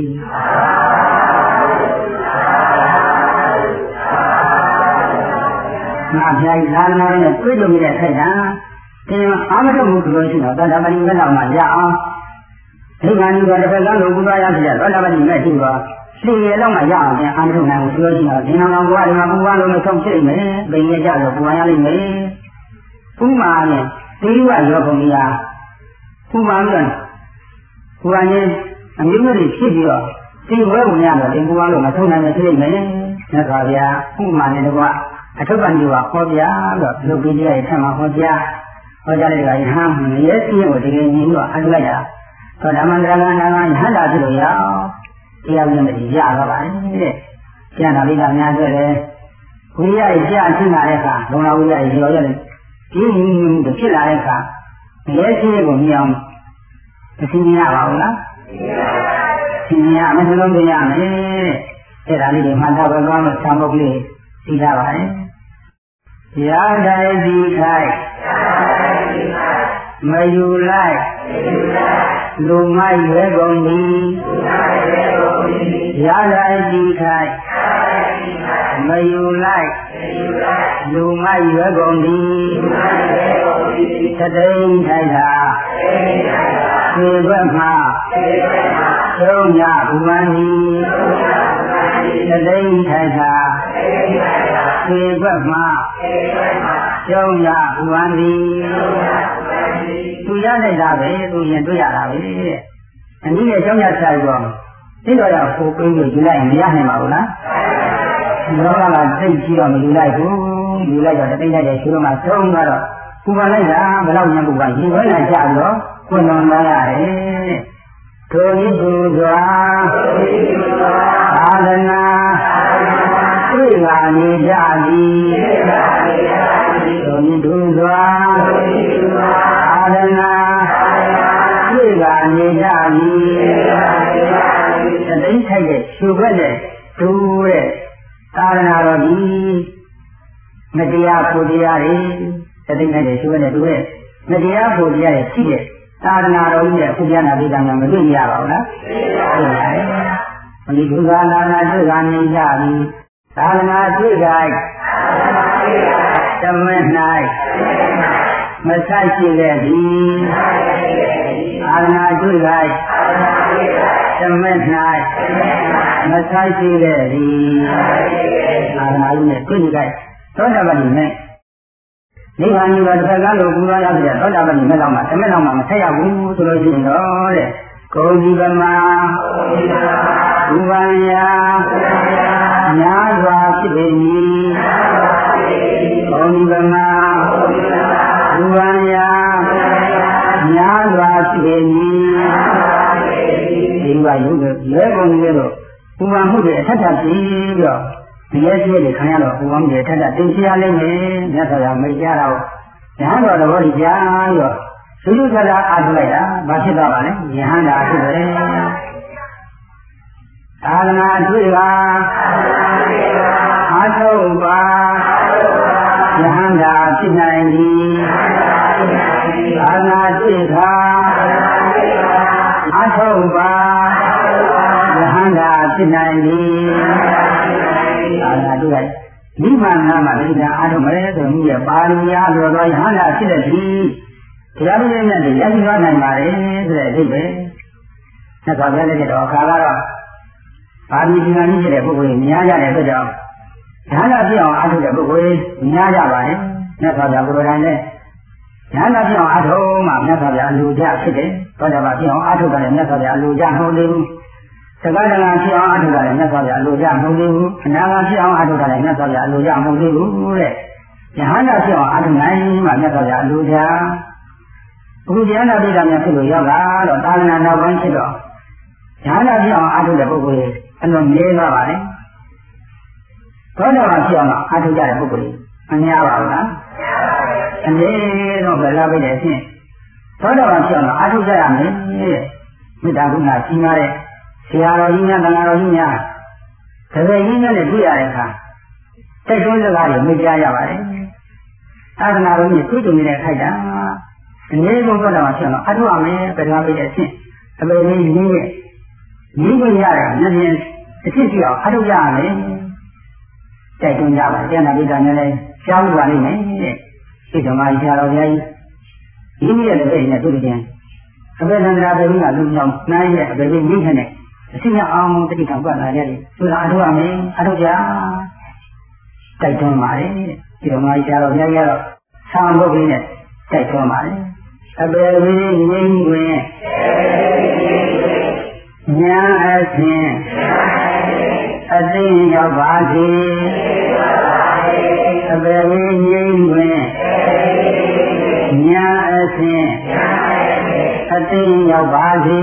ငါပြိုင်လာနာနဲ့တွေ့လို့မြတဲ့ခိုက်တာဒီအာမထုတ်မှုဆိုရှိတော့တတပတိမဲ့တော့မှရအောင်ဒီကံကြီးကတစ်ဖက်ကလုံးပူသွားရဖြစ်တော့တတပတိမဲ့ရှိတော့ရှင်ရတော့မှရအောင်ပြန်အာမထုတ်နိုင်မှုဆိုရှိတော့ဒီနောင်ဘဝဒီမှာပူပွားလို့ဆုံးဖြစ်နေမယ်ပင်ရကြတော့ပူပွားရလိမ့်မယ်ဥမာနဲ့သေဝရောဂုံကြီးဟာပူပန်ပြီးပူပန်ရင်အမျိုးမျိုးတွေဖြစ်ပြီးတော့ဒီဝဲဝင်ရတော့ဒီဘုရားလို့မဆုံးနိုင်မဖြစ်မယ်မြတ်စွာဘုရားဥပမာနဲ့တော့အထုပ်ပန်ကြီးကဟောပြတော့လူပိတရားရဲ့ဆက်မှာဟောပြလိုက်တဲ့ကယဟန်ရဲ့စီးကိုတကယ်ညီတော့အထုလိုက်တာတော့ဓမ္မန္တရကနာကယဟန္တာဖြစ်လို့ရတရားဝင်မရတော့ပါနဲ့တဲ့ကျန်တာလေးကများဆိုတယ်ဝိရိယကြာအချင်းလာတဲ့အခါလုံလာဝိရိယရောရတယ်ဒီဖြစ်လာတဲ့အခါရဲ့စီးကိုမြင်အောင်သိမြင်ရပါဘူးလားသိမြင်ရမလို့ပြရမယ်အဲ့ဒါလေးတွေမှန်တော့ကောင်းလို့သံပုတ်လေးသိကြပါရဲ့ရာတိုင်းဒီခိုက်မယူလိုက်လူမိုက်ရွယ်ကုန်သည်ရာတိုင်းဒီခိုက်မယူလိုက်လူမိုက်ရွယ်ကုန်သည်တသိန်းထိုက်တာသေဘက်မှာသုံးညဘူမန်ဒီတသိန်းထိုက်တာသေဘက်မှာသုံးညဘူမန်ဒီသူရလိုက်တာပဲသူရင်တွေ့ရတာပဲအနည်းနဲ့ကျောင်းရဆိုင်တော့သိတော့ရဟိုပိန်းကိုယူလိုက်ရင်မရနိုင်ပါဘူးလားလောကကသိကြည့်တော့မယူလိုက်ဘူးယူလိုက်တော့တသိန်းလိုက်တဲ့ရှိတော့မှသုံးတော့ပူပန်လိုက်တာဘယ်တော့မှပူပန်ရင်ဝဲလာကြပြီးတော့ကိုယ်တော်လာရတယ်ထိုဤသူစွာသာသနာတွေ့လာနေကြသည်ထိုဤသူစွာသာသနာတွေ့လာနေကြသည်တသိန်းထိုက်တဲ့ရှုခွက်နဲ့တူတဲ့သာသနာတော်ဒီမတရားဖို့တရားတွေတသိန်းထိုက်တဲ့ရှုခွက်နဲ့တူတဲ့မတရားဖို့တရားတွေရှိတဲ့သာသနာတော်ကြီးရဲ့အခုပြန်လာပြီးတာမှမတွေ့ရပါဘူးလားတွေ့ပါတယ်မလီကုသာနာနာတွေ့ကနေကြပြီသာသနာတွေ့ကြတမက်၌မဆိုင်ရှိတဲ့ဒီသာသနာတွေ့ကြတမက်၌မဆိုင်ရှိတဲ့ဒီသာသနာကြီးနဲ့တွေ့ကြသောတာပတိနဲ့နိဗ္ဗာန်ကြီးတော့တစ်ခါကလို့ပူရရောက်တဲ့သောတာပတိမဲ့လောက်မှတစ်မဲ့လောက်မှမဆက်ရဘူးဆိုလို့ရှိရင်တော့တဲ့ကိုယ်ဒီပမာဘူပန်ယာညာစွာဖြစ်ပေမည်ကိုယ်ဒီပမာဘူပန်ယာညာစွာဖြစ်ပေမည်ဒီကရုပ်ရဲကုန်လေးလို့ပူပန်မှုတွေအထက်ထပ်ပြီးတော့ဒီရဲ့ပြည့်တွေခံရတော့ဘုံတွေထက်တာတင်ရှားလိမ့်မယ်မြတ်စွာဘုရားမိတ်ကြတော့ယဟန်တော်တော်ကြီးကြားရောသုဒ္ဓသာအားထုတ်လိုက်တာဘာဖြစ်သွားပါလဲယဟန်တာဖြစ်တယ်သာသနာတွေ့ပါအားထုတ်ပါယဟန်တာဖြစ်နိုင်သည်သာသနာတွေ့ပါအားထုတ်ပါယဟန်တာဖြစ်နိုင်သည်သာသနာတွေ့နိဗ္ဗာန်မှာဒိဋ္ဌာအားထုတ်မယ်ဆိုမှုရဲ့ပါရမီအားလို့တော့ယဟန္တာဖြစ်တဲ့ဒီတရားပြည့်နဲ့ရည်ရည်နိုင်ပါလေဆိုတဲ့အဓိပ္ပာယ်သက်သာပြတဲ့တော့အခါကတော့ပါဠိဒီနာကြီးဖြစ်တဲ့ပုဂ္ဂိုလ်ကြီးများကြတဲ့အတွက်ကြောင့်ယဟန္တာဖြစ်အောင်အားထုတ်တဲ့ပုဂ္ဂိုလ်ကြီးများကြပါလေသက်သာပြကိုယ်တိုင်နဲ့ယဟန္တာဖြစ်အောင်အားထုတ်မှသက်သာပြအလိုကြဖြစ်တယ်သောတာပန်ဖြစ်အောင်အားထုတ်တယ်သက်သာပြအလိုကြမဟုတ်သေးဘူးသက္ကတနာဖြစ်အောင်အထုတာလည်းမြတ်စွာဘုရားအလိုကြမဟုတ်သေးဘူးအနာဂတ်ဖြစ်အောင်အထုတာလည်းမြတ်စွာဘုရားအလိုကြမဟုတ်သေးဘူးတဲ့ယဟန္တာဖြစ်အောင်အထုနိုင်မှမြတ်စွာဘုရားအလိုကြအခုယဟန္တာပြိတ္တာများဖြစ်လို့ရောက်လာတော့သာသနာနောက်ပိုင်းဖြစ်တော့ယဟန္တာဖြစ်အောင်အထုတဲ့ပုဂ္ဂိုလ်အလွန်နည်းသွားပါလေသောတာပန်ဖြစ်အောင်အထုကြတဲ့ပုဂ္ဂိုလ်အများပါဘူးလားအနည်းတော့ဘယ်လောက်ပဲတဲ့အဖြစ်သောတာပန်ဖြစ်အောင်အထုကြရမယ်တဲ့မေတ္တာကုဏကြီးမားတဲ့ဆရာတော်ကြီးများတန်ဃာတော်ကြီးများတပည့်ကြီးများနဲ့တွေ့ရတဲ့အခါတိုက်တွန်းစကားတွေမိကြားရပါတယ်သာသနာတော်ကြီးသိကြနေတဲ့ခိုက်တာအနည်းဆုံးတော့မှဖြစ်တော့အထုရမယ်ပထမပိတ်တဲ့အဖြစ်အပေလေးကြီးနဲ့ညီးခွင့်ရတာနည်းနည်းအဖြစ်ရှိအောင်အထုရမယ်တိုက်တွန်းကြပါကျန်တာပိတ်တာနဲ့လည်းကြားလို့ပါလိမ့်မယ်တဲ့ဒီဓမ္မကြီးဆရာတော်ကြီးဒီနည်းရဲ့တပည့်နဲ့တွေ့တယ်အပေသန္တာပေကြီးကလူကြောင့်နိုင်တဲ့အပေလေးကြီးနဲ့အစီအအောင်တတိထောင်ပတ်လာရတယ်ဆိုတာအထုရမယ်အထုကြတိုက်တွန်းပါလေဒီဓမ္မကြီးဆရာတော်ကြီးကတော့ဆောင်းပုတ်လေးနဲ့တိုက်တွန်းပါလေအပေလေးငြိမ်းဝင်ယညာအစဉ်အသိရောက်ပါစေအပေဝိငြိမ်းတွင်ညာအစဉ်အသိရောက်ပါစေ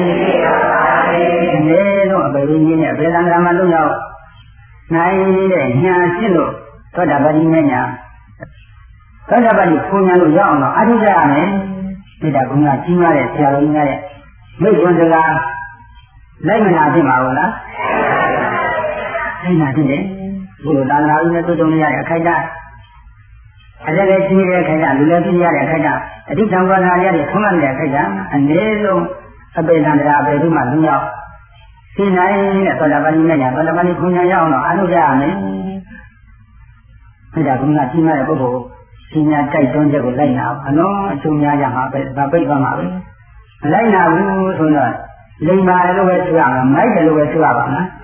နေတော့အပေဝိငြိမ်းနဲ့အပေသံဃာမှာလုံးရောက်နိုင်တဲ့ညာရှင်းလို့သောတာပတိမညာသောတာပတိဘုံညာလို့ရောက်အောင်တော့အထုကြရမယ်ဒီတာကုဏကြီးမားတဲ့ဆရာတော်ကြီးများရဲ့မိတ်ဆွေစကားလိုက်မနာဖြစ်မှာဟုတ်လားလိုက်နာဖြစ်တယ်ဘုရားသာသနာ့ဦးနဲ့တွေ့ကြုံရတဲ့အခိုက်အတန့်အတကယ်ကြီးတဲ့အခိုက်အတန့်လူလည်းကြီးရတဲ့အခိုက်အတန့်အတိတံဝါဒရတဲ့ဆုံးမတဲ့အခိုက်အတန့်အနည်းဆုံးအပေသံဃာအပေတို့မှလူရောက်ဒီနိုင်တဲ့သောတာပတိမညာသောတာပတိဘုံညာရောက်အောင်တော့အထုကြရမယ်ဒီတာကုဏကြီးမားတဲ့ပုဂ္ဂိုလ်ဒီညာတိုက်တွန်းချက်ကိုလိုက်နာအလုံးအကျုံများကြမှာပဲဒါပိတ်သွားမှာပဲမလိုက်နာဘူးဆိုတော့လိမ္မာတယ်လို့ပဲဆိုရမှာမိုက်တယ်လို့ပဲဆိုရပါလား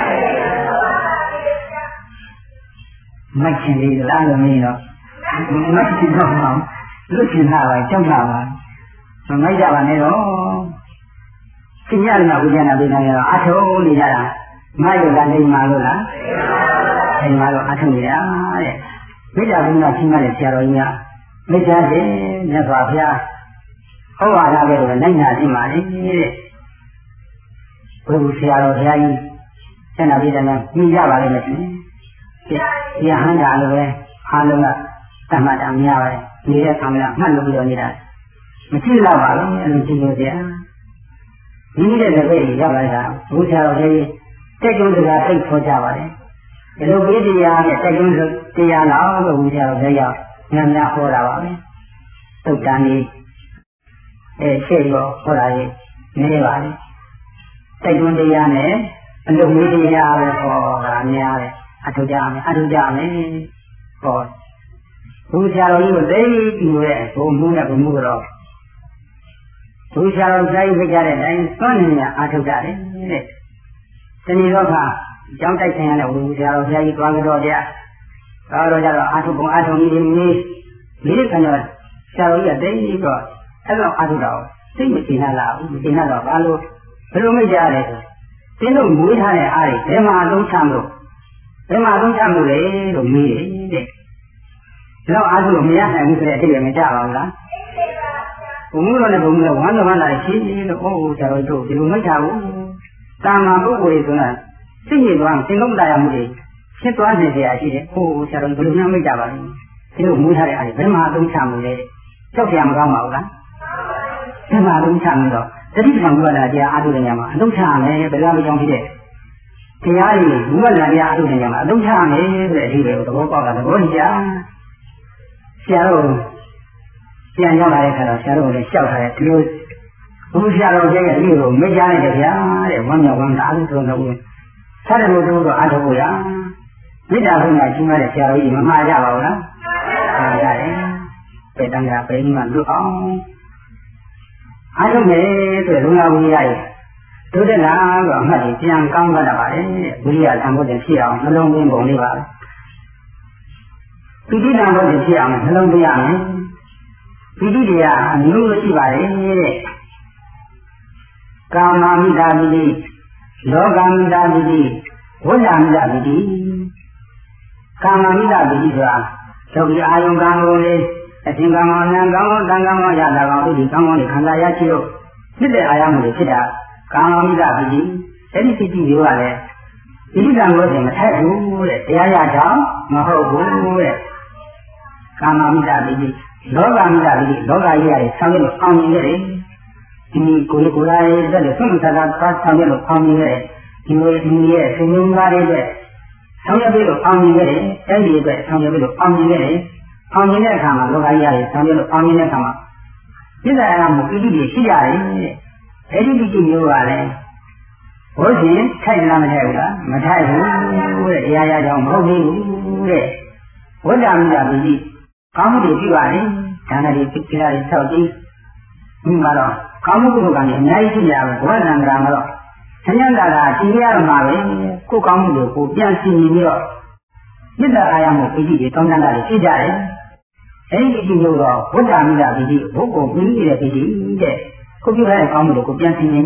မိုက်ချင်လေးလားလို့မင်းတော့မိုက်ချင်တော့မှလွတ်ချင်တာပါကြောက်တာပါမမိုက်ကြပါနဲ့တော့သင်ရတယ်ကဘုရားနာပေးတယ်ကတော့အထုံးနေကြတာမိုက်လို့လားလိမ္မာလို့လားလိမ္မာလို့အထုံးနေတာတဲ့မေတ္တာဘုရားရှင်တဲ့ဆရာတော်ကြီးကမေတ္တာရှင်မြတ်စွာဘုရားဟောပါလာခဲ့တယ်နိုင်နာရှိပါလေတဲ့ဘုရားဆရာတော်ဘုရားကြီးဆန္ဒပိဋကနဲ့ပြီးကြပါလိမ့်မယ်ရှင်ဒီဟန်တာလိုပဲအားလုံးကတမတ်တာများပါတယ်နေတဲ့ဆံကမှတ်လို့ပြောနေတာမကြည့်တော့ပါဘူးအဲ့လိုကြည့်လို့ဆရာဒီနေ့တဲ့ပဲရောက်လာတာဘုရားတော်ကြီးတက်ကြုံစကားသိခေါ်ကြပါတယ်ဒီလိုပိဋကနဲ့တက်ကြုံတရားလောက်လို့ဘုရားတော်ကြီးရောက်များများဟောတာပါပဲသုတ်တန်ကြီးရှေ့ရောဟောတာကြီးနေပါလေတိုက်တွန်းတရားနဲ့အလုပ်မေးတရားပဲဟောတာများတယ်အထုကြမယ်ဟောဘုရားတော်ကြီးကိုသိပြီးရဲ့ဘုံမှုနဲ့ဘုံမှုတော့ဘုရားတော်ကြီးဖိတ်ကြတဲ့အတိုင်းသွန်နေရအထုကြတယ်တဲ့တဏှိတော့ကအကြောင်းတိုက်ဆိုင်ရတဲ့ဘုရားတော်ကြီးသွားကြတော့တရားတော့ကြတော့အထုပုံအထုံကြီးလေးခံတော့ဆရာတော်ကြီးကသိပြီးတော့အဲ့တော့အထုတော့သိမသိနာလားဘူးသိနာတော့ဘာလို့ဘယ်လိုမိကြရဲဆိုတင်းတို့မွေးထားတဲ့အားတွေဘယ်မှာအသုံးချမလို့လဲလို့မေးတယ်တဲ့တော့အားလို့မရနိုင်ဘူးဆိုတဲ့အတိတ်လည်းမကြပါဘူးလားဘုံလို့လည်းဘုံလို့ဝမ်းတော်လာရှိလို့အိုးဆရာတော်တို့ဒီလိုမိထားဘူးတာမန်ပုဂ္ဂိုလ်တွေဆိုတာသိနေသွားသင်္ကုတ်တရားမှုတွေဖြစ်သွားနေကြရရှိတယ်အိုးဆရာတော်ဘယ်လိုများမိကြပါလဲဒီလိုမွေးထားတဲ့အားတွေဘယ်မှာအသုံးချမလို့လဲကြောက်ကြမကောင်းပါဘူးလားဘယ်မှာအသုံးချမလို့တတိပံဘုရားတရားအားထုတ်တဲ့ညမှာအသုံးချရမယ်ဘယ်လိုကြောင့်ဖြစ်တဲ့တရားတွေဘုရားတရားအားထုတ်တဲ့ညမှာအသုံးချရမယ်ဆိုတဲ့အဓိပ္ပာယ်ကိုသဘောပေါက်တာသဘောကျဆရာတော်ပြန်ရောက်လာတဲ့ခါတော့ဆရာတော်လည်းရှောက်ထားတယ်ဒီလိုဘုရားတော်ရဲ့အရေးကိုမကြားနိုင်ကြဗျာတဲ့ဝမ်းမြောက်ဝမ်းသာလို့ဆိုတော့ဆက်တယ်လို့တော့အားထုတ်ဖို့ရမေတ္တာဘုရားကြီးမားတဲ့ဆရာတော်ကြီးမမှားကြပါဘူးလားမှားကြတယ်ပေတံကပိန်းမှလွတ်အောင်အားထုတ်မယ်ဆိုလုံလာဝိရိယရဲ့ဒုဒ္ဒနာကအမှတ်ကြီးပြန်ကောင်းသွားတာပါလေဝိရိယသံဃောတင်ဖြစ်အောင်နှလုံးသွင်းပုံလေးပါပိဋိတံဘောတင်ဖြစ်အောင်နှလုံးသွင်းရမယ်ပိဋိတရားအမျိုးရှိပါတယ်တဲ့ကာမမိတာပိဋိလောကမိတာပိဋိဝိဇ္ဇာမိတာပိဋိကာမမိတာပိဋိဆိုတာဒုက္ခအာယုံကံကုန်လေးအရှင်ကံကောင်းနံကောင်းတန်ကောင်းရတာကောင်းဒီကောင်းကောင်းလေးခံစားရရှိလို့ဖြစ်တဲ့အာယုံတွေဖြစ်တာကာမမိတာပိဋိအဲ့ဒီပိဋိတွေကလည်းပိဋိတံဘောတင်မထက်ဘူးတဲ့တရားရတော့မဟုတ်ဘူးတဲ့ကာမမိတာပိဋိလောကမိတာပိဋိလောကကြီးရတယ်ဆောင်းရလို့အောင်မြင်ခဲ့တယ်ဒီကိုယ်ကိုယ်ရဲ့တက်တဲ့ဆုံးဖြတ်တာကဆောင်းရလို့အောင်မြင်ခဲ့တယ်ဒီရဲ့သူမျိုးသားတွေရဲ့ဆောင်းရပြီးလို့အောင်မြင်ခဲ့တယ်အဲ့ဒီအတွက်ဆောင်းရပြီးလို့အောင်မြင်ခဲ့တယ်အောင်မြင်တဲ့အခါမှာလောကကြီးရတယ်ဆောင်းရလို့အောင်မြင်တဲ့အခါမှာပြည့်စုံရမှုပိဋိတွေရှိရတယ်အဲ့ဒီပိဋိမျိုးကလည်းဘုရားထိုက်လားမထိုက်ဘူးလားမထိုက်ဘူးတဲ့တရားရကြောင်းမဟုတ်ဘူးတဲ့ဝိဒ္ဓမိတာပိဋိကောင်းမှုတွေပြုပါလေဒါနတွေပိဋကတွေဆောက်ကြည့်ဒီမှာတော့ကောင်းမှုကုသိုလ်ကလည်းအများကြီးရှိရမယ်ဘဝတန်ခါမှာတော့ဆញ្ញတာကကြည်ရမှာပဲကိုယ်ကောင်းမှုတွေကိုပြန်စီရင်ပြီးတော့မေတ္တာအားရမှုပိဋိတွေတောင်းတတာတွေရှိကြတယ်အဲဒီပိဋိမျိုးတော့ဝိဒ္ဓမိတာပိဋိဘုက္ကိုပြီးနေတဲ့ပိဋိတဲ့ကိုပြုတဲ့ကောင်းမှုတွေကိုပြန်စီရင်ပြီးတော့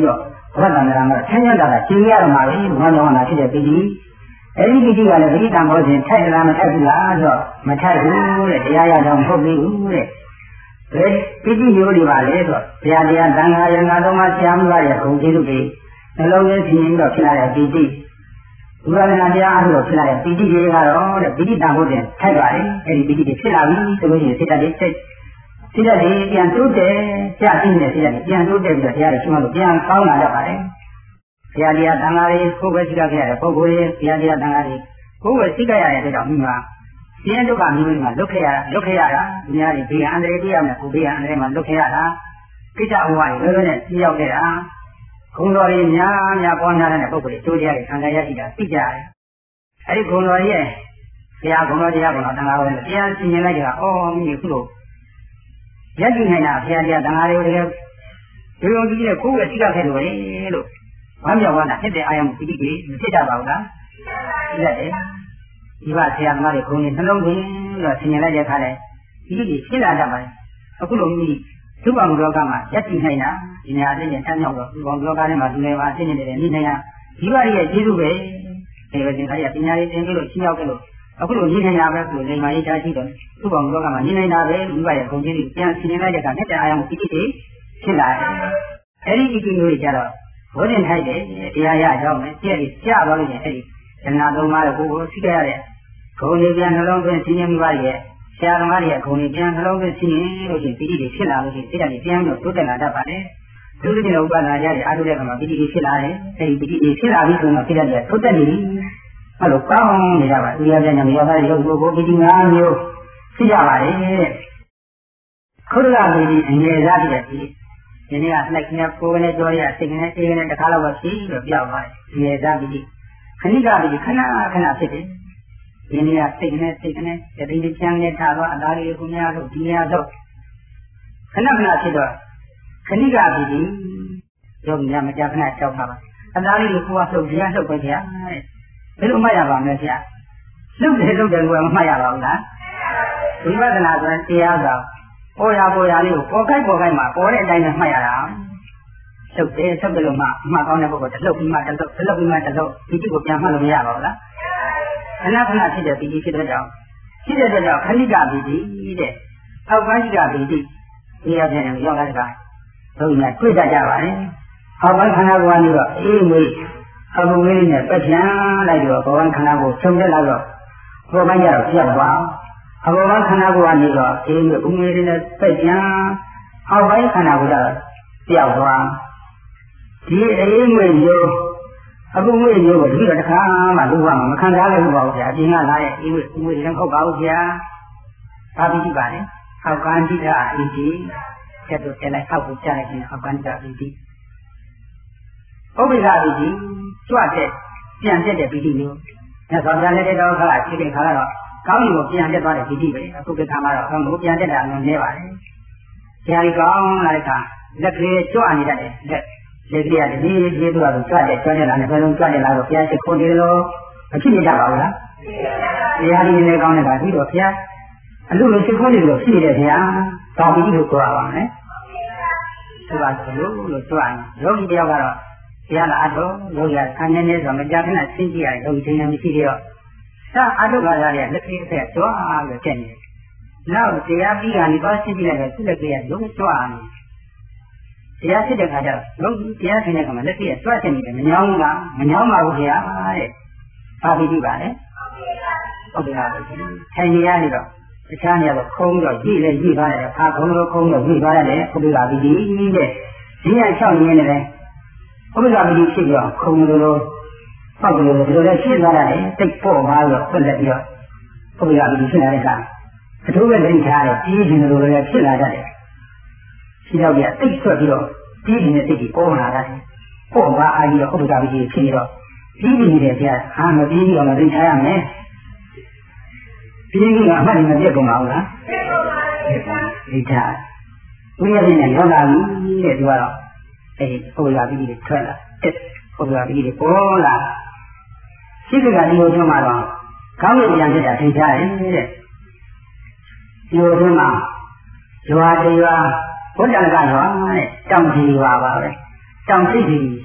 ဘဝတန်ត្រာမှာဆင်းရဲတာကရှင်းရတော့မှာပဲဘဝကြောင့်လာဖြစ်တဲ့ပီတိအဲဒီပီတိကလည်းပရိသံဘောစဉ်ထိုက်လားမထိုက်ဘူးလားဆိုတော့မထိုက်ဘူးတဲ့တရားရတော့မဟုတ်သေးဘူးတဲ့ဘယ်ပီတိမျိုးတွေပါလဲဆိုတော့ဘုရားတရားတန်ခါရငါတော်မှာဆရာမရဲ့ဂုဏ်ကျေးဇူးတွေနှလုံးသွင်းသိရင်တော့ဖြစ်လာတဲ့ပီတိဘုရားနာတရားအားလို့ဖြစ်လာတဲ့ပီတိတွေကတော့တဲ့ပီတိတန်ဖို့တင်ထိုက်ပါလေအဲဒီပီတိတွေဖြစ်လာပြီဆိုလို့ရှိရင်စိတ်ဓာတ်တွေစိတ်ဓာတ်တွေပြန်တိုးတယ်ကြာသိနေတဲ့စိတ်ဓာတ်တွေပြန်တိုးတယ်ပြီးတော့တရားတွေရှိမှလို့ပြန်ကောင်းလာတတ်ပါတယ်ဘုရားတရားတန်ခါတွေကိုယ်ပဲရှိကြခဲ့ရတဲ့ပုဂ္ဂိုလ်ရဲ့ဘုရားတရားတန်ခါတွေကိုယ်ပဲရှိကြရတဲ့အတွက်ကြောင့်မိမှာဆင်းရဲဒုက္ခမျိုးမှာလွတ်ခဲ့ရတာဒီများတွေဘေးအန္တရာယ်တရားနဲ့ကိုယ်ဘေးအန္တရာယ်မှာလွတ်ခဲ့ရတာကိစ္စအဝါတွေလွတ်နဲ့ပြရောက်ခဲ့တာဂုဏ်တော်တွေများပွားများတဲ့ပုဂ္ဂိုလ်တွေအကျိုးတရားတွေခံစားရရှိတာသိကြတယ်အဲဒီဂုဏ်တော်ရဲ့ဘုရားဂုဏ်တော်တရားဂုဏ်တော်တန်ခါကိုတရားရှင်းလိုက်ကြတာအော်မိခုလို့ရည်ကြည်နေတာဘုရားတရားတန်ခါတွေကိုတကယ်ဒီလိုကြည့်တဲ့ကိုယ်ပဲရှိခဲ့တယ်လို့ဘာမြောက်သွားတာဖြစ်တဲ့အာယုံပိဋိတွေမဖြစ်ကြပါဘူးလားဖြစ်ရတယ်ဒီဘဆရာသမားတွေခုံနေနှလုံးသွင်းတော့ဆင်ញင်လိုက်တဲ့အခါလဲပိဋိတွေဖြစ်လာတတ်ပါတယ်အခုလိုမျိုးဒုက္ခမလောကမှာရည်ကြည်နေတာဒီနေရာအချင်းချင်းတန်းရောက်တော့ဒီကောင်လောကထဲမှာဒီနေရာအချင်းချင်းတွေနေနေရဒီဘရဲ့ကျေးဇူးပဲဒီလိုသင်္ခါရပညာရေးသင်ကြလို့ရှင်းရောက်ကြလို့အခုလိုနေနေရပဲဆိုလိမ္မာရေးချရှိတယ်ဒုက္ခမလောကမှာနေနေတာပဲဒီဘရဲ့ဂုဏ်ကျေးဇူးပြန်ဆင်ញင်လိုက်တဲ့အခါမြတ်တဲ့အာယုံပိဋိတွေဖြစ်လာတယ်အဲဒီပိဋိမျိုးတွေကြတော့ဘုရင်ထိုက်တယ်တရားရအောင်မယ်ကြည့်ရကြသွားလို့ရှင်အဲ့ဒီဇဏသုံးပါးကိုရှိကြရတဲ့ဂုဏ်တွေပြန်နှလုံးသွင်းရှင်းရမိပါရဲ့ဆရာသမားတွေရဲ့ဂုဏ်တွေပြန်နှလုံးသွင်းရှင်းရင်လို့ရှင်ပိဋိတွေဖြစ်လာလို့ရှင်စိတ်ဓာတ်တွေပြန်လို့တိုးတက်လာတတ်ပါတယ်ဒုတိယဥပဒါရတဲ့အာထုတဲ့ကမှာပိဋိတွေဖြစ်လာတယ်အဲ့ဒီပိဋိတွေဖြစ်လာပြီဆိုတော့စိတ်ဓာတ်တွေတိုးတက်နေပြီအဲ့လိုကောင်းနေကြပါတရားပြန်ညောသားရုပ်ကိုပိဋိ၅မျိုးဖြစ်ကြပါတယ်တဲ့ခုရကပိဋိအငယ်စားတဲ့ပိဋိဒီနေ့ကနှိုက်ခနဲ့ကိုယ်နဲ့ကြောရစိတ်နဲ့အေးနဲ့တခါတော့ပဲပြီးတော့ပြောက်သွားတယ်။ဒီသာပိခဏိကပိခဏဖြစ်တယ်။ဒီနေ့ကစိတ်နဲ့တတိယချမ်းနဲ့ထားတော့အသားလေးကိုများလို့ဒီနေရာတော့ခဏဖြစ်တော့ခဏိကပိရုပ်များမကြခဏကြောက်ပါပါ။အသားလေးကိုကလှုပ်ရလှုပ်ပဲဗျာတဲ့။ဘယ်လိုမှတ်ရပါမလဲဗျာ။လှုပ်တယ်ကိုမမှတ်ရပါဘူးလား။ဝိပဿနာဆိုရင်တရားဆိုပေါ်ရလေးကိုပေါ်ခိုက်မှာပေါ်တဲ့အတိုင်းနဲ့မှတ်ရတာလှုပ်တယ်လို့မှအမှတ်ကောင်းတဲ့ပုဂ္ဂိုလ်တစ်လှုပ်ပြီးမှတစ်လှုပ်ဒီတိကိုပြန်မှတ်လို့မရပါဘူးလားခဏဖြစ်တဲ့ပီတိဖြစ်တဲ့ကြောင့်ခဏိကပီတိတဲ့အောက်ပိုင်းကပီတိဒီအပြင်ရောက်လာတဲ့အခါတို့ညတွေ့တတ်ကြပါလေအောက်ပိုင်းခန္ဓာကိုယ်ကနေတော့အေးငွေအောက်ငွေနဲ့ပတ်ချမ်းလိုက်တော့ဘောပိုင်းခန္ဓာကိုယ်ချုပ်တက်လာတော့ဘောပိုင်းကျတော့ပြတ်သွားအဘောပိုင်းခန္ဓာကိုယ်ကနေတော့အေးငွေဥငွေနဲ့ပတ်ချမ်းအောက်ပိုင်းခန္ဓာကိုယ်တော့ပြောက်သွားဒီအေးငွေမျိုးအခုငွေမျိုးကိုဒီတော့တစ်ခါမှလူ့ဘာမှမခံစားလိုက်ဘူးပါဘူးဗျာအပြင်ကလာတဲ့အေးငွေလည်းဟုတ်ပါဘူးဗျာဘာပြီးကြည့်ပါလဲအောက်ကန်းတိကအီဒီဆက်တော့တက်လိုက်အောက်ကိုကြားလိုက်ရင်အောက်ကန်းတိကအီဒီဥပ္ပိကအီဒီကြွတဲ့ပြန်တက်တဲ့ပီတိမျိုးညသောပြန်လက်တဲ့ခါကခြေတဲ့ခါကတော့ကောင်းရင်ကိုပြန်တက်သွားတဲ့ပီတိပဲအခုကခါမှာတော့ကောင်းကိုပြန်တက်တာလည်းနည်းပါတယ်ဆရာကြီးကောင်းလာတဲ့အခါလက်ကလေးကြွနေတတ်တယ်လက်ကလေးကဒီသူကတော့ကြွတဲ့လာနဲ့ဘယ်လိုကြွတဲ့လာတော့ဘုရားရှိခိုးတယ်လို့မဖြစ်နေကြပါဘူးလားတရားကြီးလည်းကောင်းနေတာပြီးတော့ဘုရားအလူလိုရှိခိုးနေလို့ရှိတယ်ဘုရားဒါပီတိကိုကြွပါမယ်သူကလို့ကြွရင်ယောဂီတယောက်ကတော့ဘုရားလာအတော့ယောဂီကဆန်းနေဆိုမကြခဏသိကြရတယ်ယောဂီချင်းချင်းမရှိသေးတော့သာအတုခါရတဲ့လက်ကလေးဆက်ကြွလို့တက်နေတယ်နောက်တရားပြီးတာนี่ပါသိကြလိုက်တော့သူ့လက်ကလေးကလုံးကြွနေတရားဖြစ်တဲ့ခါကျတော့တရားရှင်တဲ့ကမှလက်ပြည့်ဆွတ်ချင်နေတယ်မညောင်းပါဘူးခင်ဗျာတဲ့။ဘာပြီးပြီပါလဲ။ဟုတ်ကဲ့ပါ။ထိုင်နေရနေတော့တခြားနေရာတော့ခုံးတော့ကြည့်လဲကြည့်သွားတယ်။ခါခုံးလို့ခုံးတော့ကြည့်သွားတယ်။ဟုတ်ကဲ့ပါပြီတဲ့။ဒီရလျှောက်နေနေတယ်။ဟုတ်ကဲ့ပါပြီဖြစ်ပြီးတော့ခုံးလို့ပေါ့ကလေးဒီလိုလဲရှင်းသွားတယ်။တိတ်ပေါ့ပါတော့ဆက်လက်ပြီးတော့ဟုတ်ကဲ့ပါပြီဖြစ်လာတဲ့အခါအထူးပဲလိမ့်ထားတယ်ကြီးရှင်လိုလည်းဖြစ်လာတတ်တယ်။ဒီတော့ပြတိတ်ဆွတ်ပြီးတော့ကြီးရှင်တဲ့စိတ်ကြီးပေါ်လာတယ်။ပေါ့ပါအားကြီးတော့ဟုတ်ကဲ့ပါပြီဖြစ်နေတော့ကြီးနေတဲ့ဗျာဟာမပြီးပြီးတော့လိမ့်ထားရမယ်။ပြီးပြီးတော့အမှတ်တွေမပြတ်ကုန်ပါဘူးလား။ပြတ်ကုန်ပါဘူးဗျာ။ဒီထားဝိရဒိနဲ့ရောက်လာပြီတဲ့သူကတော့ဟုတ်ကဲ့ပါပြီထွက်လာဟုတ်ကဲ့ပါပြီပေါ်လာရှိကဒီလိုထုံးမှာတော့ကောင်းကင်ပြန်ဖြစ်တာသိကြတယ်တဲ့။ဒီလိုထုံးမှာရွာတရွာဘုဒ္ဓံကရွာတဲ့တောင်ကြီးရွာပါပဲတောင်ကြီးကြီး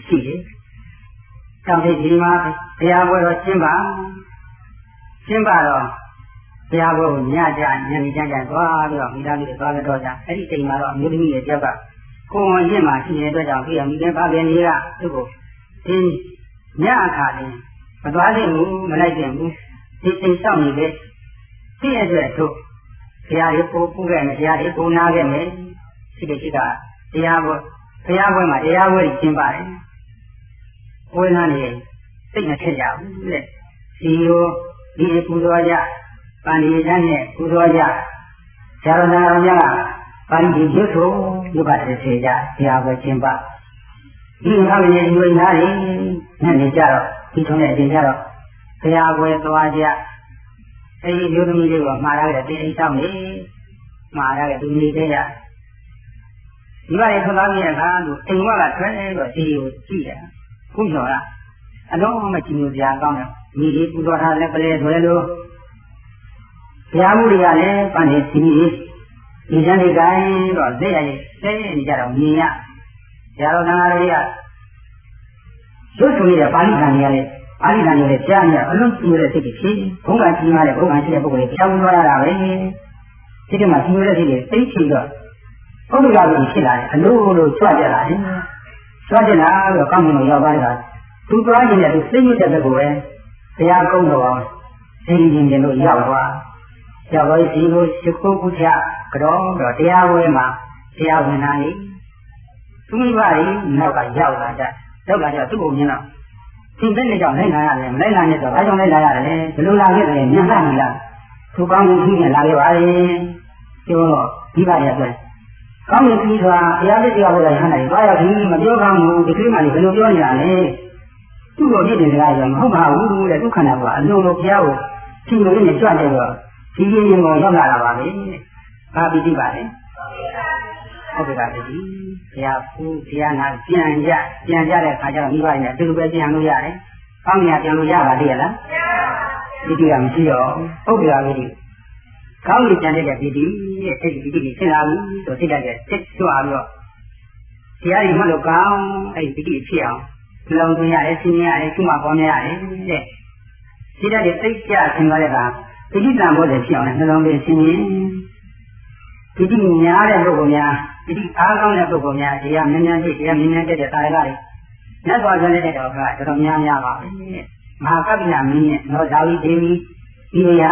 ရှိတယ်။တောင်းတဲ့ဒီမှာဘုရားပွဲတော်ကျင်းပတော့ဘုရားပွဲကိုညကြညနေကြသွားပြီးတော့မိသားစုတွေသွားတော့ကြအဲ့ဒီချိန်မှာတော့အမျိုးသမီးတွေတယောက်ကကိုယ်ဝင်ရင်းမှာရှိနေတဲ့အတွက်ကြောင့်ပြီးတော့မိခင်ဖခင်ကြီးကသူ့ကိုဒီညအခါလေးမသွားနိုင်ဘူးမလိုက်နိုင်ဘူးဒီအိမ်ဆောင်နေလေသိရတဲ့တို့ဘုရားလေးပို့ပို့ခဲ့မယ်ဘုရားလေးပို့နာခဲ့မယ်ရှိတဲ့ရှိတာတရားပွဲမှာတရားပွဲကြီးကျင်းပါတယ်ဝိညာဉ်နေစိတ်မထက်ကြဘူးတဲ့ဒီလိုဒီပူဇော်ကြပန္နိတန်းနဲ့ပူဇော်ကြဇာရဏတော်များပန္နိရွတ်ထိုရုပ်ပါတယ်စေကြတရားပွဲကျင်းပဒီနောက်ရဲ့ဒီဝိညာဉ်နဲ့နေကြတော့ဒီထုံးတဲ့အချိန်ကြတော့ဘုရားပွဲသွားကြအဲဒီမျိုးသမီးတွေကမှားရတဲ့တိအိမ်ဆောင်နေမှားရတဲ့သူနေတဲ့ကြဒီပါလေခသားကြီးကလို့အိမ်ဝကထွက်တော့ဒီကိုကြည့်တယ်ခုကျော်လားအလုံးမကြည့်လို့ကြာကောင်းတယ်မိလေးပူတော်ထားလည်းပလဲဆွဲလို့ဘုရားမှုတွေကလည်းပန်းနေစီဒီကျန်ဒီတိုင်းတော့သိရရင်သိနေကြတော့မြင်ရဇာတော်နာရီကရုပ်ထုံနေတဲ့ပါဠိကံတွေကလည်းပါဠိကံတွေလည်းကြားနေအလုံးကြည့်ရတဲ့စိတ်ကြီးဖြစ်ဘုံကကြီးမားတဲ့ဘုံကရှိတဲ့ပုဂ္ဂိုလ်တွေကြောင်းသွားရတာပဲဒီကမှာကြည့်ရတဲ့စိတ်တွေသိချင်တော့ပုဂ္ဂိုလ်ကလည်းဖြစ်လာတယ်အလိုလိုကြွကြလာတယ်ကြွကြလာတော့ကောင်းကင်ကိုရောက်သွားတာသူသွားခြင်းနဲ့သူသိရတဲ့ဘက်ကိုပဲဘုရားကုန်းတော်အောင်သိရင်တင်လို့ရောက်သွားဒီလိုရှိခိုးကုချကတော့တရားဝဲမှာတရားဝင်လာနေသူမိဘကြီးနောက်ကရောက်လာကြသူ့ကိုမြင်တော့ဒီဘက်နဲ့ကြောင့်လိုက်လာရတယ်မလိုက်လာနဲ့တော့ဘာကြောင့်လိုက်လာရတယ်လဲဘယ်လိုလာခဲ့တယ်ညံ့နေလားသူကောင်းကြီးကြီးနဲ့လာခဲ့ပါလေပြောတော့ဒီပါရဲ့အတွက်ကောင်းကြီးဆိုတာတရားသစ္စာဘုရားဟန်တယ်ဘာရောက်ဒီမပြောကောင်းဘူးဒီကိမှလည်းဘယ်လိုပြောနေတာလဲသူ့ကိုပြည့်တယ်စကားဆိုမဟုတ်ပါဘူးတဲ့ဒုက္ခနာကအလိုလိုဘုရားကိုကြည့်လို့နဲ့ကြွတယ်တော့ဒီကြီးရင်ကိုရောက်လာတာပါလေဘာပိဋိပါလဲဟုတ်ကဲ့ပါဒီဘုရားနာပြန်ကြတဲ့အခါကျတော့မိဘနဲ့အတူတူပဲပြန်လို့ရတယ်။ကောင်းမြတ်ပြန်လို့ရပါသေးရဲ့လား။ဒီတိကမရှိတော့ဟုတ်ကဲ့ပါဒီကောင်းကြီးပြန်တဲ့ဒီတိရဲ့အဲ့ဒီတိဖြစ်လာပြီဆိုသိတတ်တဲ့စိတ်ကြွပြီးတော့တရားတွေမှလို့ကောင်းအဲ့ဒီတိဖြစ်အောင်လုံသွင်းရတယ်ရှင်းရတယ်ခုမှပေါ်နေရတယ်တဲ့။သိတတ်တဲ့စိတ်ကြဆင်းသွားတဲ့အခါတိတိတန်ဖို့လည်းဖြစ်အောင်လည်းနှလုံးသွင်းရှင်းရင်ဒီတိများတဲ့ပုဂ္ဂိုလ်များဒီတိအားကောင်းတဲ့ပုဂ္ဂိုလ်များတရားမြင်မြန်ဖြစ်တရားမြင်မြန်တဲ့သာရကတွေမြတ်စွာဘုရားရဲ့တော်ကတော်တော်များပါပဲမဟာကပ္ပိယမင်းနဲ့သောဇာဝိဒေဝီဒီရာ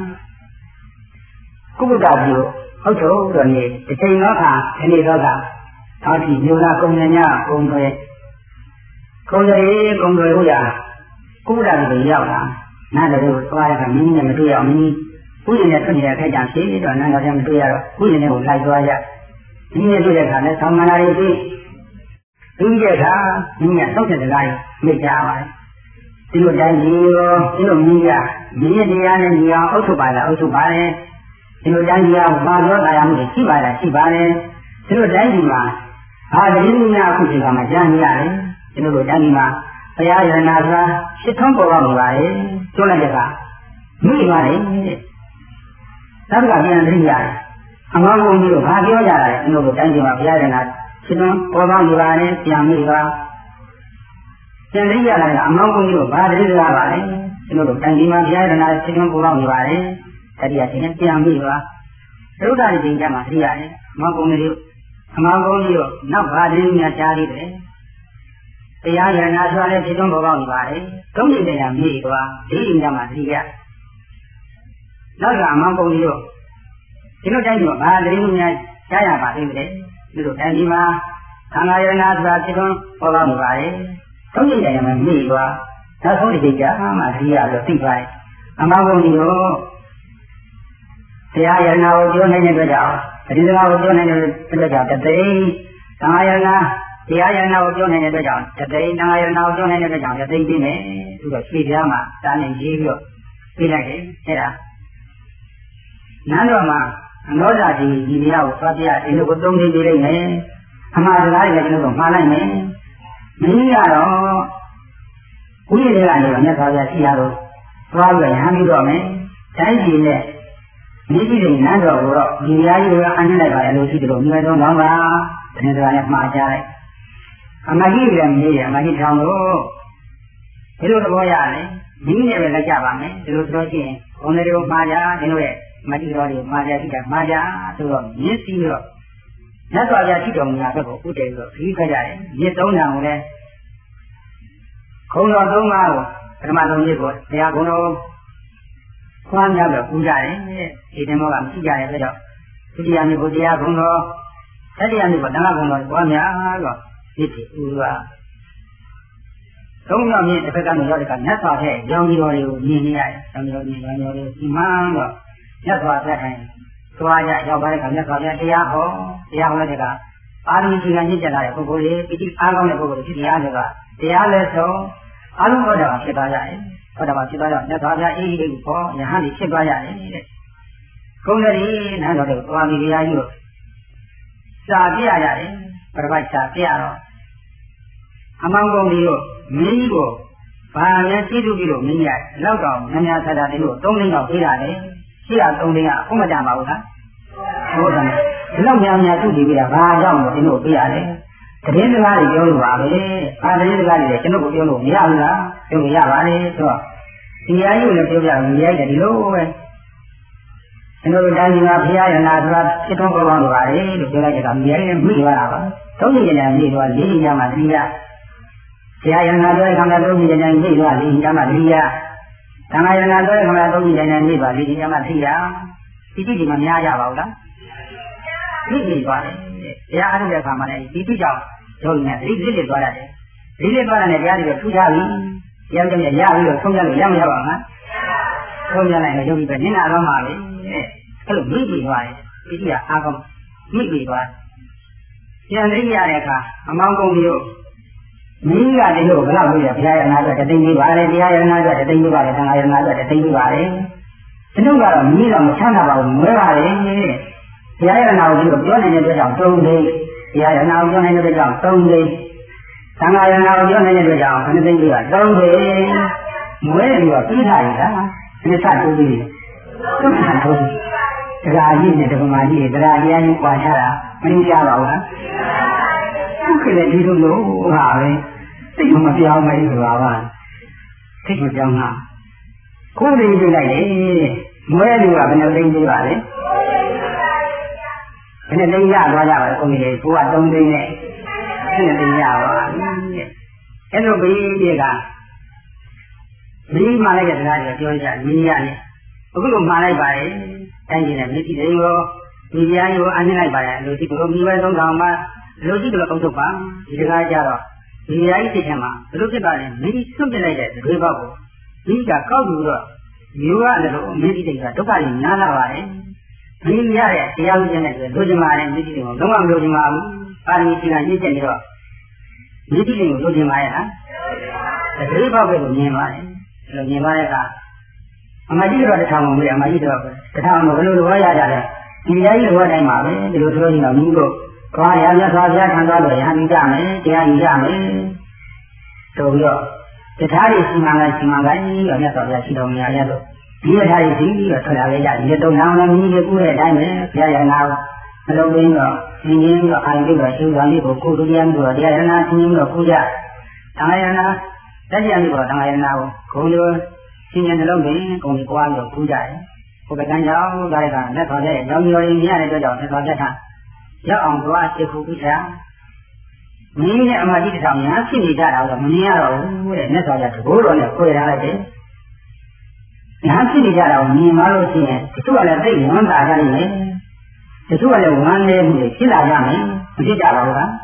ကုက္ကုတပြုဟုတ်တော့တော်နေတစ်ချိန်တော့ခါဒီနေ့တော့ကအောက်ဒီမျိုးလာကုံညကုံတွေဟုတ်ရာကုက္ကုတပြုရောက်လာနားလည်းသွားရကမင်းနဲ့မတွေ့အောင်မင်းဥယျာဉ်နဲ့ထွက်နေတဲ့ခိုက်ကြံဖြစ်တော့နန်းတော်ကျမတွေ့ရတော့ဥယျာဉ်နဲ့ကိုလိုက်သွားရဒီနေ့တွေ့တဲ့အခါနဲ့ဆောင်းမနာရီတွေ့ပြီးတဲ့အခါဒီနေ့တော့တဲ့စကားကြီးမိတ်ကြပါတယ်ဒီလိုတိုင်းကြီးရောဒီလိုမြည်ရဒီနေ့တရားနဲ့ညီအောင်အုပ်ချုပ်ပါလားအုပ်ချုပ်ပါတယ်ဒီလိုတိုင်းကြီးအောင်ဘာပြောတရားမှုရှိပါလားရှိပါတယ်ဒီလိုတိုင်းကြီးမှာဘာတည်းများအခုချိန်ကမှကြားနေရတယ်ဒီလိုတိုင်းကြီးမှာဘုရားရဟနာသာရှစ်ထုံးပေါ်ပါလို့ပါလေပြောလိုက်တဲ့အခါမိပါတယ်သတ်ကပြန်သိရတယ်အမောင်းဘုံကြီးတို့ဘာပြောကြတာလဲအလို့တိုင်းပြည်မှာဘုရားရှင်ကရှင်းပေါ်ပေါင်းနေပါနဲ့ပြန်မိပါပြန်သိရတယ်အမောင်းဘုံကြီးတို့ဘာတည်းကြပါလဲအလို့တိုင်းပြည်မှာဘုရားရှင်ကရှင်းပေါ်ပေါင်းနေပါလေတတိယရှင်ပြန်မိပါဒုက္ခတွေတင်ကြမှာသိရတယ်အမောင်းဘုံကြီးတို့နောက်ဘာတည်းများကြားသေးတယ်တရားရဟနာဆိုလည်းရှင်းပေါ်ပေါင်းနေပါလေသုံးနေတယ်မိသွားဒီရင်ကြမှာသိရနောက်ကအမောင်းဘုံကြီးတို့ဒီလိုတိုင်းမှာဘာလေးမျိုးများကြားရပါသေးတယ်ဒီလိုတိုင်းဒီမှာခန္ဓာယနာဆိုတာဖြစ်တော့ပေါ်လာနေပါလေသုံးနေတယ်မှာမိသွားနောက်ဆုံးဒီကြမှာသိရလို့သိပါတယ်အမောင်းဘုံကြီးတို့တရားယနာကိုပြောနေတဲ့အတွက်ကြောင့်ဒီစကားကိုပြောနေတဲ့အတွက်ကြောင့်တသိသံဃာယနာတရားယနာကိုပြောနေတဲ့အတွက်ကြောင့်တသိသံဃာယနာကိုပြောနေတဲ့အတွက်ကြောင့်တသိပြီးမယ်သူကဖြေပြားမှာတားနေရေးပြီးတော့ပြလိုက်တယ်အဲ့ဒါနန်းတော်မှာအနောဒာကြီးဒီနေရာကိုသွားပြဒီလိုကိုသုံးသိပေးလိုက်မယ်အမှားစကားတွေလည်းကျွန်တော်မှားလိုက်မယ်မင်းကတော့ဥယျာဉ်တွေကနေတော့မြတ်စွာဘုရားရှိရတော့သွားပြီးရဟန်းပြီးတော့မယ်တိုင်းပြည်နဲ့မိကြီးတွေနန်းတော်ကိုတော့ဒီနေရာကြီးကအနှိမ့်လိုက်ပါလေလို့ရှိတယ်လို့မြတ်တော်ကောင်းပါတနေ့စကားနဲ့မှားကြလိုက်အမကြီးလည်းမကြီးရအမကြီးထောင်လို့ဒီလိုသဘောရတယ်ဒီနေ့ပဲလက်ကြပါမယ်ဒီလိုဆိုလို့ရှိရင်ဘုံတွေကိုမှားကြဒီလိုရဲ့မကြီးတော်တွေမှားကြရှိတာမှားကြဆိုတော့မြစ်ပြီးတော့မြတ်စွာဘုရားရှိတော်မူတာဘက်ကိုဥတည်ပြီးတော့ပြီးခဲ့ကြတယ်မြစ်သုံးတန်ကိုလည်းခုံတော်သုံးပါးကိုပထမဆုံးမြစ်ကိုတရားခုံတော်ခွမ်းများတော့ပူကြတယ်ဒီတင်မောကမရှိကြတဲ့အတွက်ကြောင့်ဒုတိယမြစ်ကိုတရားခုံတော်တတိယမြစ်ကိုတဏှာခုံတော်ပွားများတော့မြစ်ပြီးဥပါသုံးရောက်မြင့်တစ်ဖက်ကနေရောက်တဲ့ကမြတ်စွာဘုရားရောင်ကြီးတော်တွေကိုမြင်နေရတယ်။ရောင်ကြီးတော်တွေကိုဒီမှန်တော့မြတ်စွာဘုရားတိုင်းသွားကြရောက်ပါတဲ့ကမြတ်စွာဘုရားတရားဟောတဲ့ကအာရိတိကညစ်ကြလာတဲ့ပုဂ္ဂိုလ်တွေပိဋိအားကောင်းတဲ့ပုဂ္ဂိုလ်တွေဖြစ်တရားတွေကတရားလဲဆုံးအလုံးဟောတာဖြစ်သွားကြတယ်။ဟောတာဖြစ်သွားတော့မြတ်စွာဘုရားအေးအေးကိုယဟန်ကြီးဖြစ်သွားရတယ်တဲ့။ခုံးတယ်နန်းတော်တွေသွားပြီးတရားကြီးကိုစာပြရတယ်။ပရပိုက်စာပြတော့အမောင်ကုန်ကြီးတို့မင်းကြီးကိုဘာလဲသိတူပြီးလို့မင်းကြီးကလောက်တော့များများဆရာတွေတို့3သိန်းတော့ပေးတာလေရှိတာ3သိန်းကအမှတ်တပါဘူးလားဟုတ်တယ်ဒီလောက်များများသူ့ကြည့်ပြတာဘာကြောင့်လဲဒီလိုပေးရတယ်တရင်စကားတွေပြောလို့ပါပဲအာတရင်စကားတွေကျွန်တော်ကိုပြောလို့မရဘူးလားပြောလို့ရပါလေဆိုတော့ဒီအရာကြီးကိုလည်းပြောပြအောင်ရိုက်တယ်ဒီလိုပဲကျွန်တော်တို့တိုင်းပြည်မှာဘုရားရနာဆိုတာဖြစ်တော်ကောင်းလို့ပါလေလို့ပြောလိုက်ကြတာမြဲတယ်မိသွားတာပါသုံးနေကြတယ်မိသွား၄ညမှ3ညဆရာယန္နာပြောတဲ့ခန္ဓာသုံးကြီးတိုင်းနေသွားလိညမတိယသံဃာယန္နာပြောတဲ့ခန္ဓာသုံးကြီးတိုင်းနေပါလိညမတိယဒီတိဒီမှာများကြပါဘူးလားဒီတိသွားတယ်တရားအားထုတ်တဲ့အခါမှာလည်းဒီတိကြောင့်ဒုညနဲ့ဒီတိသွားရတယ်ဒီတိသွားတဲ့တရားတွေကိုထူထားပြီတရားကြောင့်ရပြီးတော့ဆုံးဖြတ်လို့ရမရပါဘူးလားဆုံးဖြတ်လိုက်ရင်ယုံကြည်ပဲနင်းနာတော့မှာလေအဲ့လိုမိပြီးသွားတယ်ဒီတိကအားကောင်းမိပြီးသွားပြန်သိရတဲ့အခါအမောင်းကုန်မျိုးမင်းကတည်းကဘယ်လောက်ပြည့်ဘုရားရဟနာဆိုတသိန်းပေးပါလေတရားရဟနာဆိုတသိန်းပေးပါလေသံဃာရဟနာဆိုတသိန်းပေးပါလေကျွန်တော်ကတော့မင်းတော့မချမ်းသာပါဘူးမွဲပါလေဘုရားရဟနာကိုပြောနေတဲ့အတွက်ကြောင့်3သိန်းတရားရဟနာကိုပြောနေတဲ့အတွက်ကြောင့်3သိန်းသံဃာရဟနာကိုပြောနေတဲ့အတွက်ကြောင့်9သိန်းပေးပါ3သိန်းမွဲပြီးတော့ပြီးထားရတာဒီစတိုးပြီးသုခန်တို့တရားရည်နဲ့ဓမ္မကြီးတရားတရားကြီးပွားချတာမင်းကြပါဘူးလားဟုတ်ကဲ့ဒီလိုလို့ဟာပဲသိမပြောင်းမယ်ဆိုတာပါသိမပြောင်းတာကိုယ်ရင်းပြလိုက်လေမွဲလူကဘယ်နှသိန်းပေးပါလဲဘယ်နှသိန်းရသွားကြပါလဲကိုယ်ကြီးကိုက3သိန်းနဲ့ဘယ်နှသိန်းရပါအဲ့လိုပြီးဒီကမင်းမှလိုက်တဲ့တရားတွေပြောကြမင်းရတယ်အခုလိုမှားလိုက်ပါလေတိုင်းပြည်နဲ့မြစ်ကြီးတွေကိုဒီတရားကိုအနှင်းလိုက်ပါရဲ့လူကြီးတို့မိဘ3000မှာလူကြီးတို့အုပ်ချုပ်ပါဒီတကားကြတော့ဒီတရားကြီးဖြစ်ချင်မှာဘယ်လိုဖြစ်ပါလဲမိစွန့်ပစ်လိုက်တဲ့တွေဘောက်ကိုဒီကကောက်ယူတော့မျိုးရလည်းလို့မိကြီးတွေကဒုက္ခတွေနားလာပါတယ်မိရတဲ့တရားဥပဒေနဲ့ဆိုလိုချင်ပါတယ်မိကြီးတွေကိုလုံးဝမလိုချင်ပါဘူးပါရမီစီကညှိချက်နေတော့မိကြီးတွေကိုလိုချင်ပါရဲ့လားတွေဘောက်ပဲကိုမြင်ပါတယ်အဲ့လိုမြင်ပါတဲ့ကအမကြီးတော့တစ်ထောင်ကိုအမကြီးတော့တစ်ထောင်ကိုဘယ်လိုလိုရကြလဲဒီတရားကြီးလိုတိုင်းပါပဲဒီလိုဆိုလို့ရှိရင်မိတို့ဘာရမြတ်စွာဘုရားခံသွားလို့ရဟန်းကြမယ်တရားယူကြမယ်ဆိုပြီးတော့တရားတွေစီမံလိုက်စီမံလိုက်တော့မြတ်စွာဘုရားရှိတော်မူရလို့ဒီတရားတွေစီပြီးတော့ထွက်လာကြတယ်ဒီတော့နောင်လည်းမိတွေကူးတဲ့အတိုင်းပဲဘုရားရဟန်းမလုပ်ဘင်းတော့ရှင်းရင်းတော့အာရုံပြုတော့ရှင်းသွားလေးကိုကိုယ်တရားမျိုးတော့တရားရဟန်းရှင်းရင်းတော့ကူးကြသံဃာရဟန်းတရားမျိုးတော့သံဃာရဟန်းကိုဂုံလိုရှင်းရင်းနှလုံးသွင်းဂုံကိုပွားလို့ကူးကြတယ်ဘုရားကံကြောင့်ဒါတွေကလက်တော်တဲ့ရောင်ရော်ရင်မြင်ရတဲ့အတွက်ကြောင့်သက်တော်သက်တာရောက်အောင်သွားစေဖို့ဥစ္စာမင်းရဲ့အမကြီးတစ်ထောင်ညာဖြစ်နေကြတာတော့မမြင်ရတော့ဘူးတဲ့မြတ်စွာဘုရားတဘိုးတော်နဲ့ခွဲထားလိုက်တယ်ညာဖြစ်နေကြတာကိုမြင်မှလို့ရှိရင်တချို့ကလည်းသိဝမ်းသာကြလိမ့်မယ်တချို့ကလည်းဝမ်းနေမှုတွေဖြစ်လာကြမယ်မဖြစ်ကြပါဘူးလား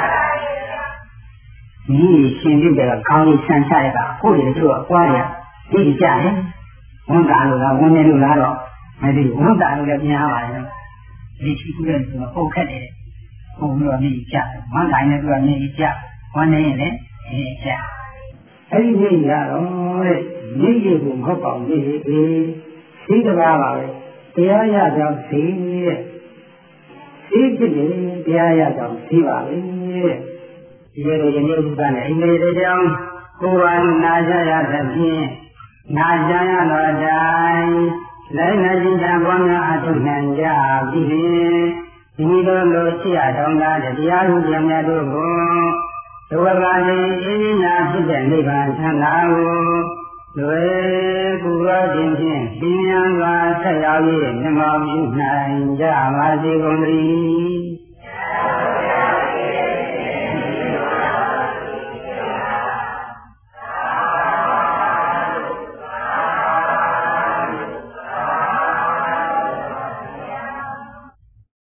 ဒီရှင်ပြုတဲ့ခေါင်းကြီးဆန်ချတဲ့ကကိုယ်တွေတို့အကွာတယ်သိကြတယ်ဝန်တာလို့လားဝန်နေလို့လားတော့မသိဘူးဝန်တာလို့လည်းမြင်ရပါတယ်ဒီရှိခုတဲ့ဆိုတော့ပုံခက်တယ်ပုံပြီးတော့မြည်ကြဝန်တိုင်းနဲ့ပြောမြည်ကြဝန်နေရင်လည်းမြည်ကြအဲ့ဒီမြည်ရတော့တဲ့မြည်ရကိုမဟုတ်ပါဘူးဒီသိတကားပါပဲတရားရကြောင်းသိတဲ့သိဖြစ်တယ်တရားရကြောင်းသိပါပဲတဲ့ဒီလိုယနေ့ဥပ္ပနဲ့အင်္ဂလိပ်ကြောင့်ကိုယ်ဝါနာကြရသဖြင့်နာကြရတော့တိုင်းလိုက်နာကြည့်တာဘောများအထုနိုင်ကြပြီဒီလိုလိုရှိရတော်လားတရားဟုပြန်များတို့ကိုဒုက္ခကနေအင်းညာဖြစ်တဲ့နိဗ္ဗာန်ချမ်းသာကိုလွယ်ကူသောခြင်းဖြင့်သင်္ညာစွာဆက်ရောက်၍မျက်မှောက်ပြုနိုင်ကြပါစေကုန်သတည်း